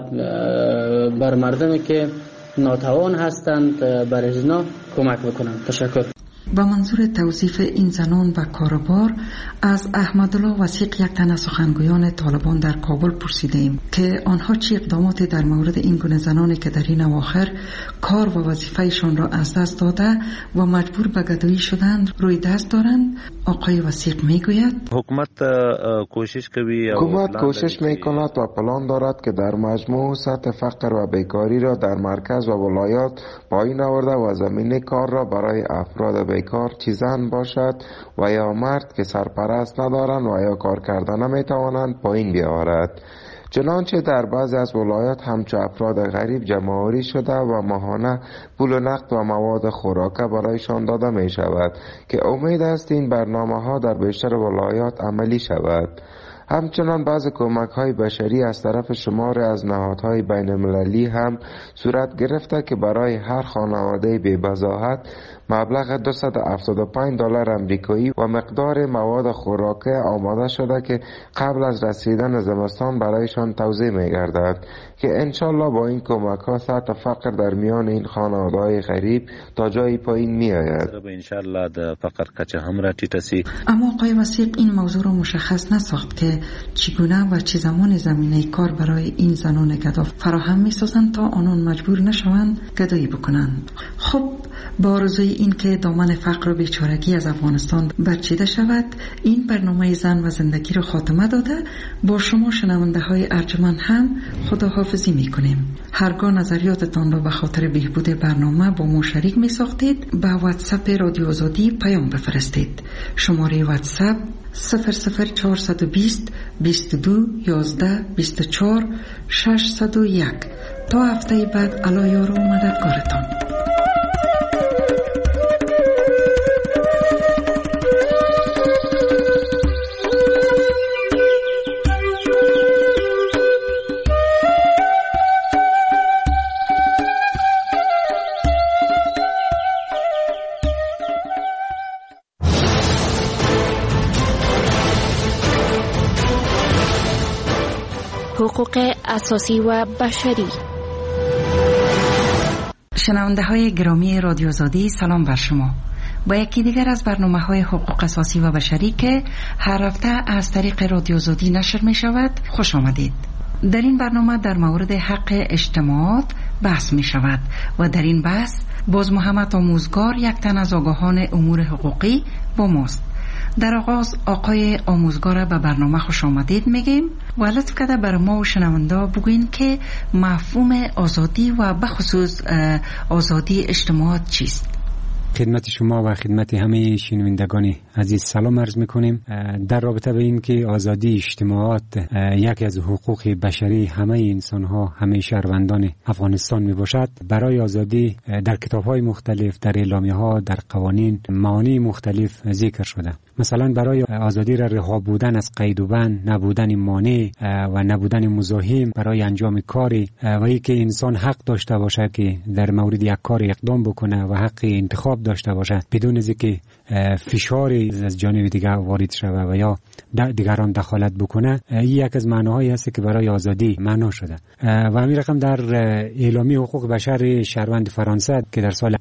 بر مردمی که ناتوان هستند بر اینا کمک بکنند. تشکر. با منظور توصیف این زنان و کاروبار از احمدالله وثیق، یک تن از سخنگویان طالبان در کابل، پرسیدیم که آنها چه اقداماتی در مورد این گونه زنانی که در این اواخر کار و وظیفهشان را از دست داده و مجبور به گدایی شدند روی دست دارند. آقای وثیق میگوید حکومت کوشش میکند و پلان دارد که در مجموع سطح فقر و بیکاری را در مرکز و ولایات پایین آورده و زمینه کار را برای افراد برای کار، چه زن باشد و یا مرد که سرپرست ندارند و یا کار کردن نمیتوانند پایین بیاورد. چنانچه در بعضی از ولایات همچو افراد غریب جمع‌آوری شده و ماهانه پول نقد و مواد خوراکه برایشان داده می شود که امید است این برنامه ها در بیشتر ولایات عملی شود. همچنان بعض کمک‌های بشری از طرف شماری از نهادهای بین‌المللی هم صورت گرفته که برای هر خانواده بی‌بضاعت مبلغ $275 آمریکایی و مقدار مواد خوراکی آماده شده که قبل از رسیدن زمستان برایشان توزیع می‌گردد که انشالله با این کمک‌ها سطح فقر در میان این خانواده‌های غریب تا جایی پایین می‌آید. انشالله د فقر کچه هم را ټیټه سي. اما آقای وثیق این موضوع را مشخص نساخت که چگونه و چه زمان زمینه کار برای این زنان گدا فراهم می‌سازند تا آنان مجبور نشوند گدایی بکنند. خب با آرزوی این که دامن فقر و بیچارگی از افغانستان برچیده شود، این برنامه زن و زندگی را خاتمه داده با شما شنونده های ارجمند هم خداحافظی میکنیم. هرگاه نظریاتتان را به خاطر بهبود برنامه با ما شریک می ساختید به واتساپ رادیو آزادی پیام بفرستید. شماره واتساپ 00420 22 11 24 601. تا هفته بعد الله یار و مددگارتان. حقوق اساسی و بشری. شنونده های گرامی رادیو آزادی، سلام بر شما. با یکی دیگر از برنامه های حقوق اساسی و بشری که هر هفته از طریق رادیو آزادی نشر می شود خوش آمدید. در این برنامه در مورد حق اجتماعات بحث می شود و در این بحث باز محمد آموزگار، یک تن از آگاهان امور حقوقی با ماست. در آغاز آقای آموزگار به برنامه خوش آمدید میگیم و لطف کرده بر ما و شنونده بگوین که مفهوم آزادی و بخصوص آزادی اجتماعات چیست؟ خدمت شما و خدمت همه شنوندگان عزیز سلام عرض میکنیم. در رابطه به این که آزادی اجتماعات یکی از حقوق بشری همه انسان ها، همه شهروندان افغانستان می باشد، برای آزادی در کتاب های مختلف، در اعلامیه ها، در قوانین معانی مختلف ذکر شده. مثلا برای آزادی را رها بودن از قید و بند، نبودن مانع و نبودن مزاحم برای انجام کاری و اینکه انسان حق داشته باشه که در مورد یک کار اقدام بکنه و حق انتخاب داشته باشه بدون از اینکه فشاری از جانب دیگر وارد شود و یا دیگران دخالت بکنه. این یک از معناهایی است که برای آزادی معنا شده و همین رقم در اعلامیه حقوق بشر شهروند فرانسه که در سال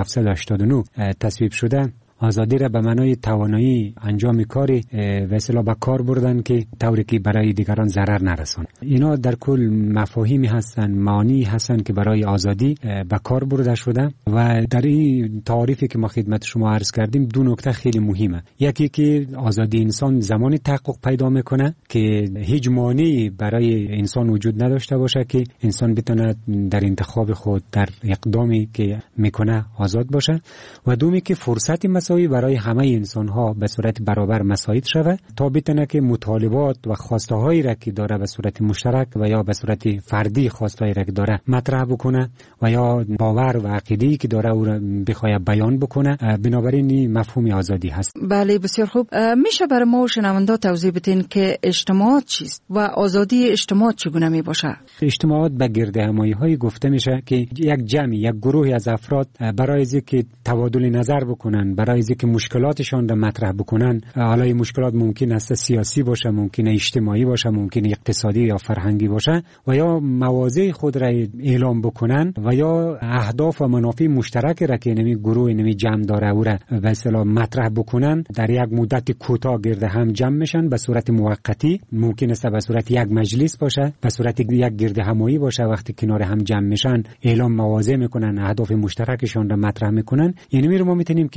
1789 تصویب شده، آزادی را به معنای توانایی انجام کاری و اصطلاح به کار بردن که طوری که برای دیگران ضرر نرسان. اینا در کل مفاهیمی هستن، معانی هستن که برای آزادی به کار برده شده و در این تعریفی که ما خدمت شما عرض کردیم دو نکته خیلی مهمه. یکی که آزادی انسان زمان تحقق پیدا میکنه که هیچ مانعی برای انسان وجود نداشته باشه که انسان بتونه در انتخاب خود، در اقدامی که میکنه آزاد باشه، و دومی که فرصتی مساوی برای همه انسان ها به صورت برابر مساعد شود تا بتونه که مطالبات و خواسته هایی را که داره به صورت مشترک و یا به صورت فردی خواسته هایی را که داره مطرح بکنه و یا باور و عقیده‌ای که داره او را بخواد بیان بکنه. بنابراین این مفهوم آزادی هست. بله بسیار خوب. میشه برای ما و شنوندا توضیح بدین که اجتماعات چیست و آزادی اجتماعات چگونه می باشه؟ اجتماعات به گردهمایی های گفته میشه که یک جمعی، یک گروهی از افراد برای اینکه تبادل نظر بکنن، برای اینکه مشکلاتشان را مطرح بکنن، حالا این مشکلات ممکن است سیاسی باشه، ممکن اجتماعی باشه، ممکن اقتصادی یا فرهنگی باشه، و یا مواضع خود را اعلام بکنن و یا اهداف و منافع مشترک را که نمی گروه نمی جمع داره او را به اصطلاح مطرح بکنن در یک مدت کوتاه گرد هم جمع میشن به صورت موقتی. ممکن است به صورت یک مجلس باشه، به صورت یک گرد همایی باشه. وقتی کنار هم جمع میشن اعلام مواضع میکنن، اهداف مشترکشان را مطرح میکنن. یعنی ما میتونیم که اجتماعات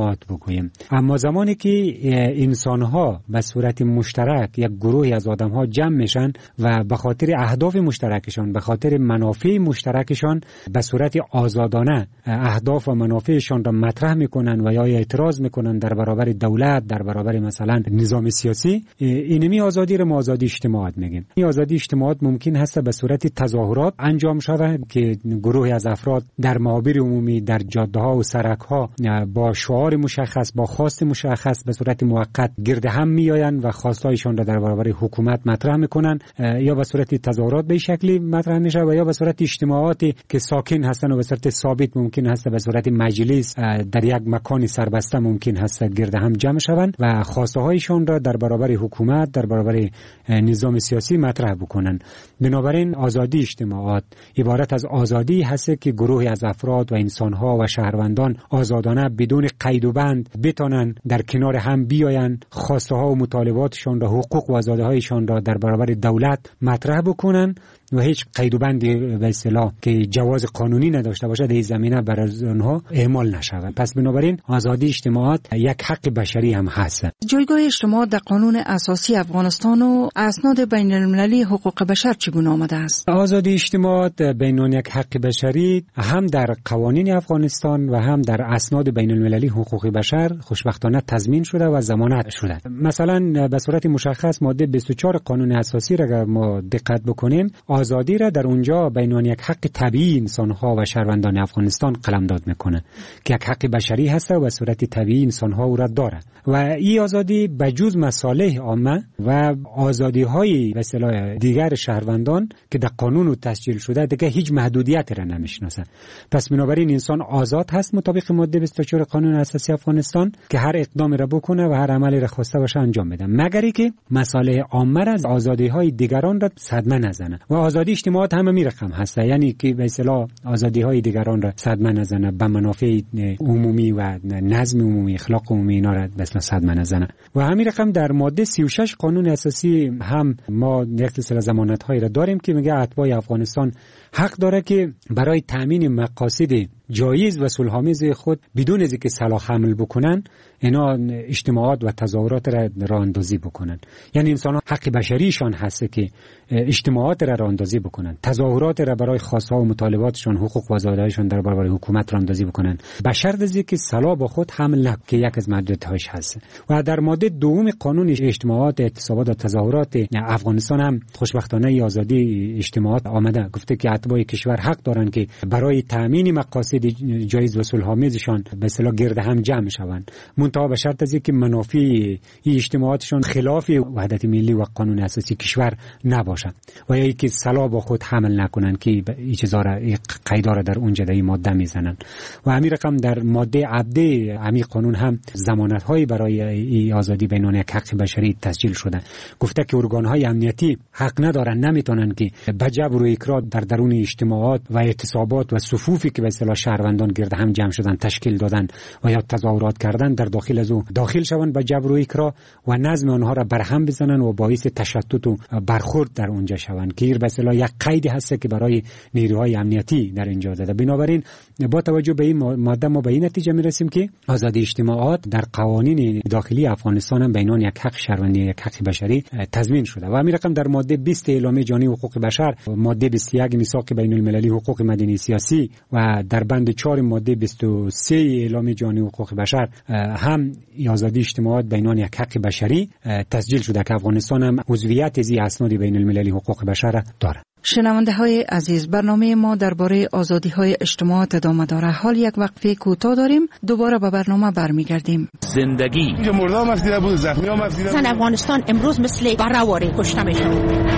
اجتماعات بگوییم. اما زمانی که انسان‌ها به صورت مشترک یک گروهی از آدم‌ها جمع میشن و به خاطر اهداف مشترکشان، به خاطر منافع مشترکشان به صورت آزادانه اهداف و منافعشان را مطرح میکنن و یا اعتراض میکنن در برابر دولت، در برابر مثلا نظام سیاسی، اینمی آزادی را ما آزادی اجتماعات میگیم. این آزادی اجتماعات ممکن هست به صورت تظاهرات انجام شود که گروهی از افراد در محاور عمومی، در جاده‌ها و سرک‌ها با شعار مشخص، با خواست مشخص به صورت موقت گرد هم میآیند و خواستایشان را در برابر حکومت مطرح میکنن، یا به صورت تظاهرات به شکلی مطرح میشه و یا به صورت اجتماعاتی که ساکن هستن و به صورت ثابت ممکن هست به صورت مجلس در یک مکان سربسته ممکن هست گرد هم جمع شوند و خواسته هایشان را در برابر حکومت، در برابر نظام سیاسی مطرح بکنن. بنابراین آزادی اجتماعات عبارت از آزادی هست که گروهی از افراد و انسان‌ها و شهروندان آزادانه بدون قید و بند بتونن در کنار هم بیاین، خواسته ها و مطالباتشان را، حقوق و آزادی‌هایشان را در برابر دولت مطرح بکنن و هیچ قید و بندی به اصطلاح که جواز قانونی نداشته باشه در این زمینه برای آنها اعمال نشود. پس بنابراین آزادی اجتماعات یک حق بشری هم هست. جایگاه اجتماعات در قانون اساسی افغانستان و اسناد بین المللی حقوق بشر چگونه آمده است؟ آزادی اجتماعات بین یک حق بشری هم در قوانین افغانستان و هم در اسناد بین المللی حقوق بشر خوشبختانه تضمین شده و ضمانت شده. مثلا به صورت مشخص ماده 24 قانون اساسی را اگر ما دقت بکنیم، آزادی را در اونجا بین یک حق طبیعی انسان‌ها و شهروندان افغانستان قلمداد میکنه که یک حق بشری هست و به صورت طبیعی انسان‌ها او را داره و این آزادی بجز مصالح عامه و آزادی‌های به اصطلاح دیگر شهروندان که در قانون تسجیل شده دیگه هیچ محدودیتی را نمیشناسه. پس بنابراین انسان آزاد هست مطابق ماده 24 قانون اساسی افغانستان که هر اقدامی را بکنه و هر عملی را خواسته باشه انجام بده، مگر اینکه مصالح عامه را، آزادی‌های دیگران را صدمه نزنه. و آزادی اجتماعات هم می رقم هست، یعنی که به اصطلاح آزادی‌های دیگران را صدمه نزنه، به منافع عمومی و نظم عمومی، اخلاق عمومی اینا را به اصطلاح صدمه نزنه. و همین رقم در ماده 36 قانون اساسی هم ما یک سلسله ضمانت‌هایی را داریم که میگه اتباع افغانستان حق داره که برای تامین مقاصد جایز و صلح‌آمیز خود بدون از اینکه سلاح حمل بکنن اینا اجتماعات و تظاهرات را راه اندازی بکنن. یعنی انسان‌ها حق بشریشان هست که اجتماعات را راه اندازی بکنن، تظاهرات را برای خواست‌ها و مطالباتشان، حقوق و آزادی‌هایشان در برابر حکومت راه اندازی بکنن، به شرط از اینکه سلاح با خود حمل نکنند که یک از محدودیت‌هاش هست. و در ماده دوم قانون اجتماعات، اعتصابات و تظاهرات افغانستان هم خوشبختانه آزادی اجتماعات آمده، گفته که اتباع کشور حق دارند که برای تامین مقاصد جایز و صلح‌آمیزشان به اصطلاح گرد هم جمع شوند، منتها به شرط از اینکه منافع این اجتماعاتشان خلاف وحدت ملی و قانون اساسی کشور نباشد و یا اینکه سلاح با خود حمل نکنند که این چیزا را، قیدا را در اونجا در این ماده میزنن. و همین رقم در ماده عبده همین قانون هم ضمانت‌های برای این آزادی بین یک حق بشری تسجیل شده، گفته که ارگان‌های امنیتی حق ندارن، نمیتونن که به جبر و اکراه در درون اجتماعات و اعتصابات و صفوفی که به اصطلاح شهروندان گرد هم جمع شدن، تشکیل دادن و یا تظاهرات کردن در داخل از او داخل شوند به جبر و اکراه و نظم آنها را برهم بزنن و باعث تشتت و برخورد در اونجا شوند که به اصطلاح یک قیدی هست که برای نیروهای امنیتی در اینجا داده. بنابراین با توجه به این ماده ما به این نتیجه میرسیم که آزادی اجتماعات در قوانین داخلی افغانستان هم بین یک حق شهروندی، یک حق بشری تضمین شده. و همین رقم در ماده 20 اعلامیه جهانی حقوق بشر، ماده 21 میثاق بین المللی حقوق مدنی سیاسی و در بند 4 ماده 23 اعلامیه جهانی حقوق بشر هم آزادی اجتماعات بین یک حق بشری تسجیل شده که افغانستان هم عضویت از اسناد بین المللی حقوق بشر دارد. شنونده های عزیز، برنامه ما درباره آزادی های اجتماعات ادامه داره. حال یک وقفه کوتاه داریم، دوباره به برنامه برمیگردیم. زندگی اینجا مردم افدیده بود، زخمی هم افدیده بود. افغانستان امروز مثل برآوری کشته میشه.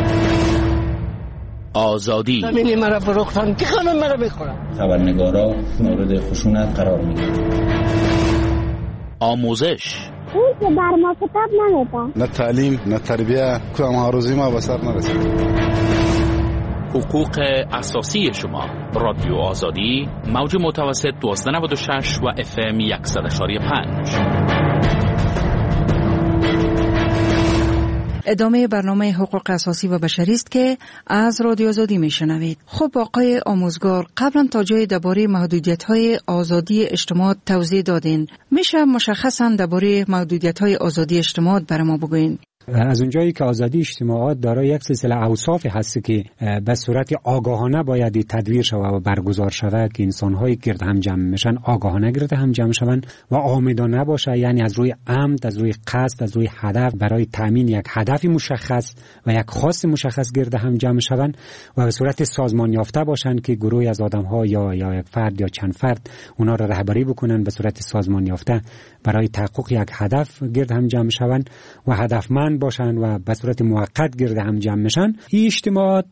آزادی زمین مرا فروختن، کی خانم مرا بخورن؟ خبرنگارا مورد خشونت قرار میگیرن. آموزش اون که بر ما کتاب نمیده، نه تعلیم نه تربیه، کدام آرزوی ما به سر نرسید. حقوق اساسی شما. رادیو آزادی، موج متوسط 1296 و FM 100.5. ادامه برنامه حقوق اساسی و بشری است که از رادیو آزادی میشنوید. خب آقای آموزگار، قبلا تا جای درباره محدودیت‌های آزادی اجتماع توضیح دادین. میشه مشخصاً درباره محدودیت‌های آزادی اجتماع برای ما بگوین؟ از اونجایی که آزادی اجتماعات دارای یک سلسله اوصاف هست که به صورت آگاهانه باید تدویر شود و برگزار شود که انسان‌های گرد هم جمع میشن آگاهانه گرد هم جمع شوند و عامدانه باشه، یعنی از روی عمد، از روی قصد، از روی هدف برای تامین یک هدف مشخص و یک خواست مشخص گرد هم جمع شوند و به صورت سازمان یافته باشند که گروهی از آدم‌ها یا یک فرد یا چند فرد اونا را رهبری بکنن به صورت سازمان یافته برای تحقق یک هدف گرد هم جمع شوند و هدفمند باشن و به صورت موقت گرد هم جمع میشن. این اجتماعات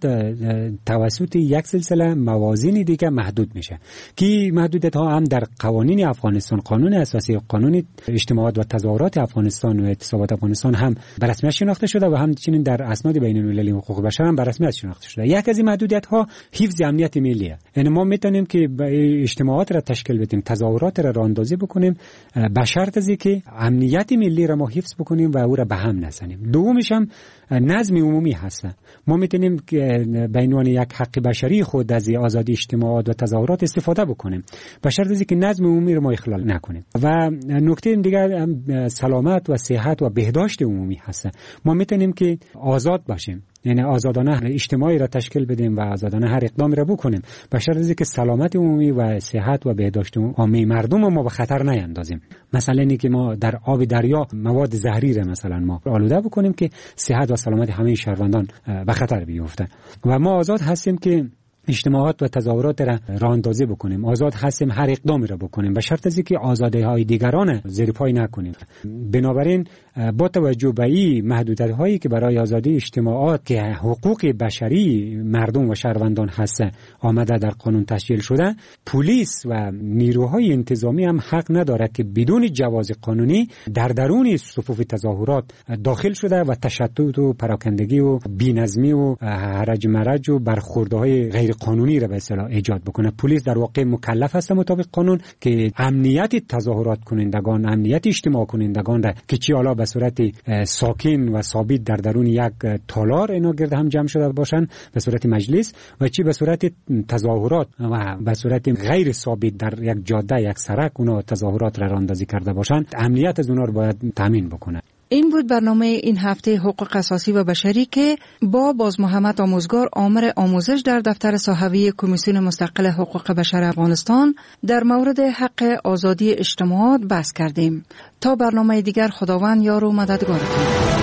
توسط یک سلسله موازین دیگه محدود میشه که محدودیت ها هم در قوانین افغانستان، قانون اساسی و قانون اجتماعات و تظاهرات افغانستان و اعتصابات افغانستان هم به رسمیت شناخته شده و همچنین در اسناد بین المللی حقوق بشر هم به رسمیت شناخته شده. یک از این محدودیت ها حفظ امنیت ملیه. یعنی ما میتونیم که اجتماعات را تشکیل بدیم، تظاهرات را راهاندازی بکنیم به شرط از اینکه امنیت ملی را ما حفظ بکنیم و او را به هم نزنیم. دومش هم نظم عمومی هست. ما میتونیم به عنوان یک حق بشری خود از آزادی اجتماعات و تظاهرات استفاده بکنیم به شرط از اینکه نظم عمومی رو ما اخلال نکنیم. و نکته دیگر سلامت و صحت و بهداشت عمومی هست. ما میتونیم که آزاد باشیم، یعنی آزادانه اجتماعی را تشکیل بدیم و آزادانه هر اقدامی را بکنیم به شرط از اینکه سلامت عمومی و صحت و بهداشت عمومی مردم ما به خطر نیندازیم. مثلا اینکه ما در آب دریا مواد زهری را مثلا ما آلوده بکنیم که صحت و سلامت همه شهروندان به خطر بیفته. و ما آزاد هستیم که اجتماعات و تظاهرات را راهاندازی بکنیم، آزاد هستیم هر اقدامی را بکنیم به شرط از اینکه آزادی‌های دیگران زیر پای نکنیم. بنابراین با توجه به این محدودیت‌هایی که برای آزادی اجتماعات که حقوق بشری مردم و شهروندان هست آمده در قانون تسجیل شده، پلیس و نیروهای انتظامی هم حق نداره که بدون جواز قانونی در درون صفوف تظاهرات داخل شده و تشتت و پراکندگی و بی‌نظمی و هرج مرج و برخوردهای غیر قانونی را به اصطلاح ایجاد بکنه. پلیس در واقع مکلف است مطابق قانون که امنیت تظاهرات کنندگان، امنیت اجتماع کنندگان را که چی حالا به صورت ساکن و ثابت در درون یک تالار اینا گرد هم جمع شده باشن به صورت مجلس و چی به صورت تظاهرات و به صورت غیر ثابت در یک جاده، یک سرک اونا تظاهرات را راهاندازی کرده باشن، امنیت از اونا رو باید تامین بکنه. این بود برنامه این هفته حقوق اساسی و بشری که با باز محمد آموزگار آمر آموزش در دفتر صحوی کمیسیون مستقل حقوق بشر افغانستان در مورد حق آزادی اجتماعات بحث کردیم. تا برنامه دیگر خداوند یار و مددگارتون.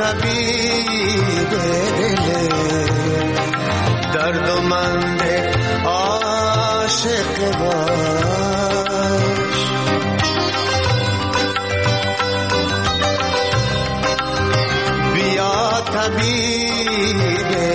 طبیب دل دردمند عاشق باش. بیا طبیب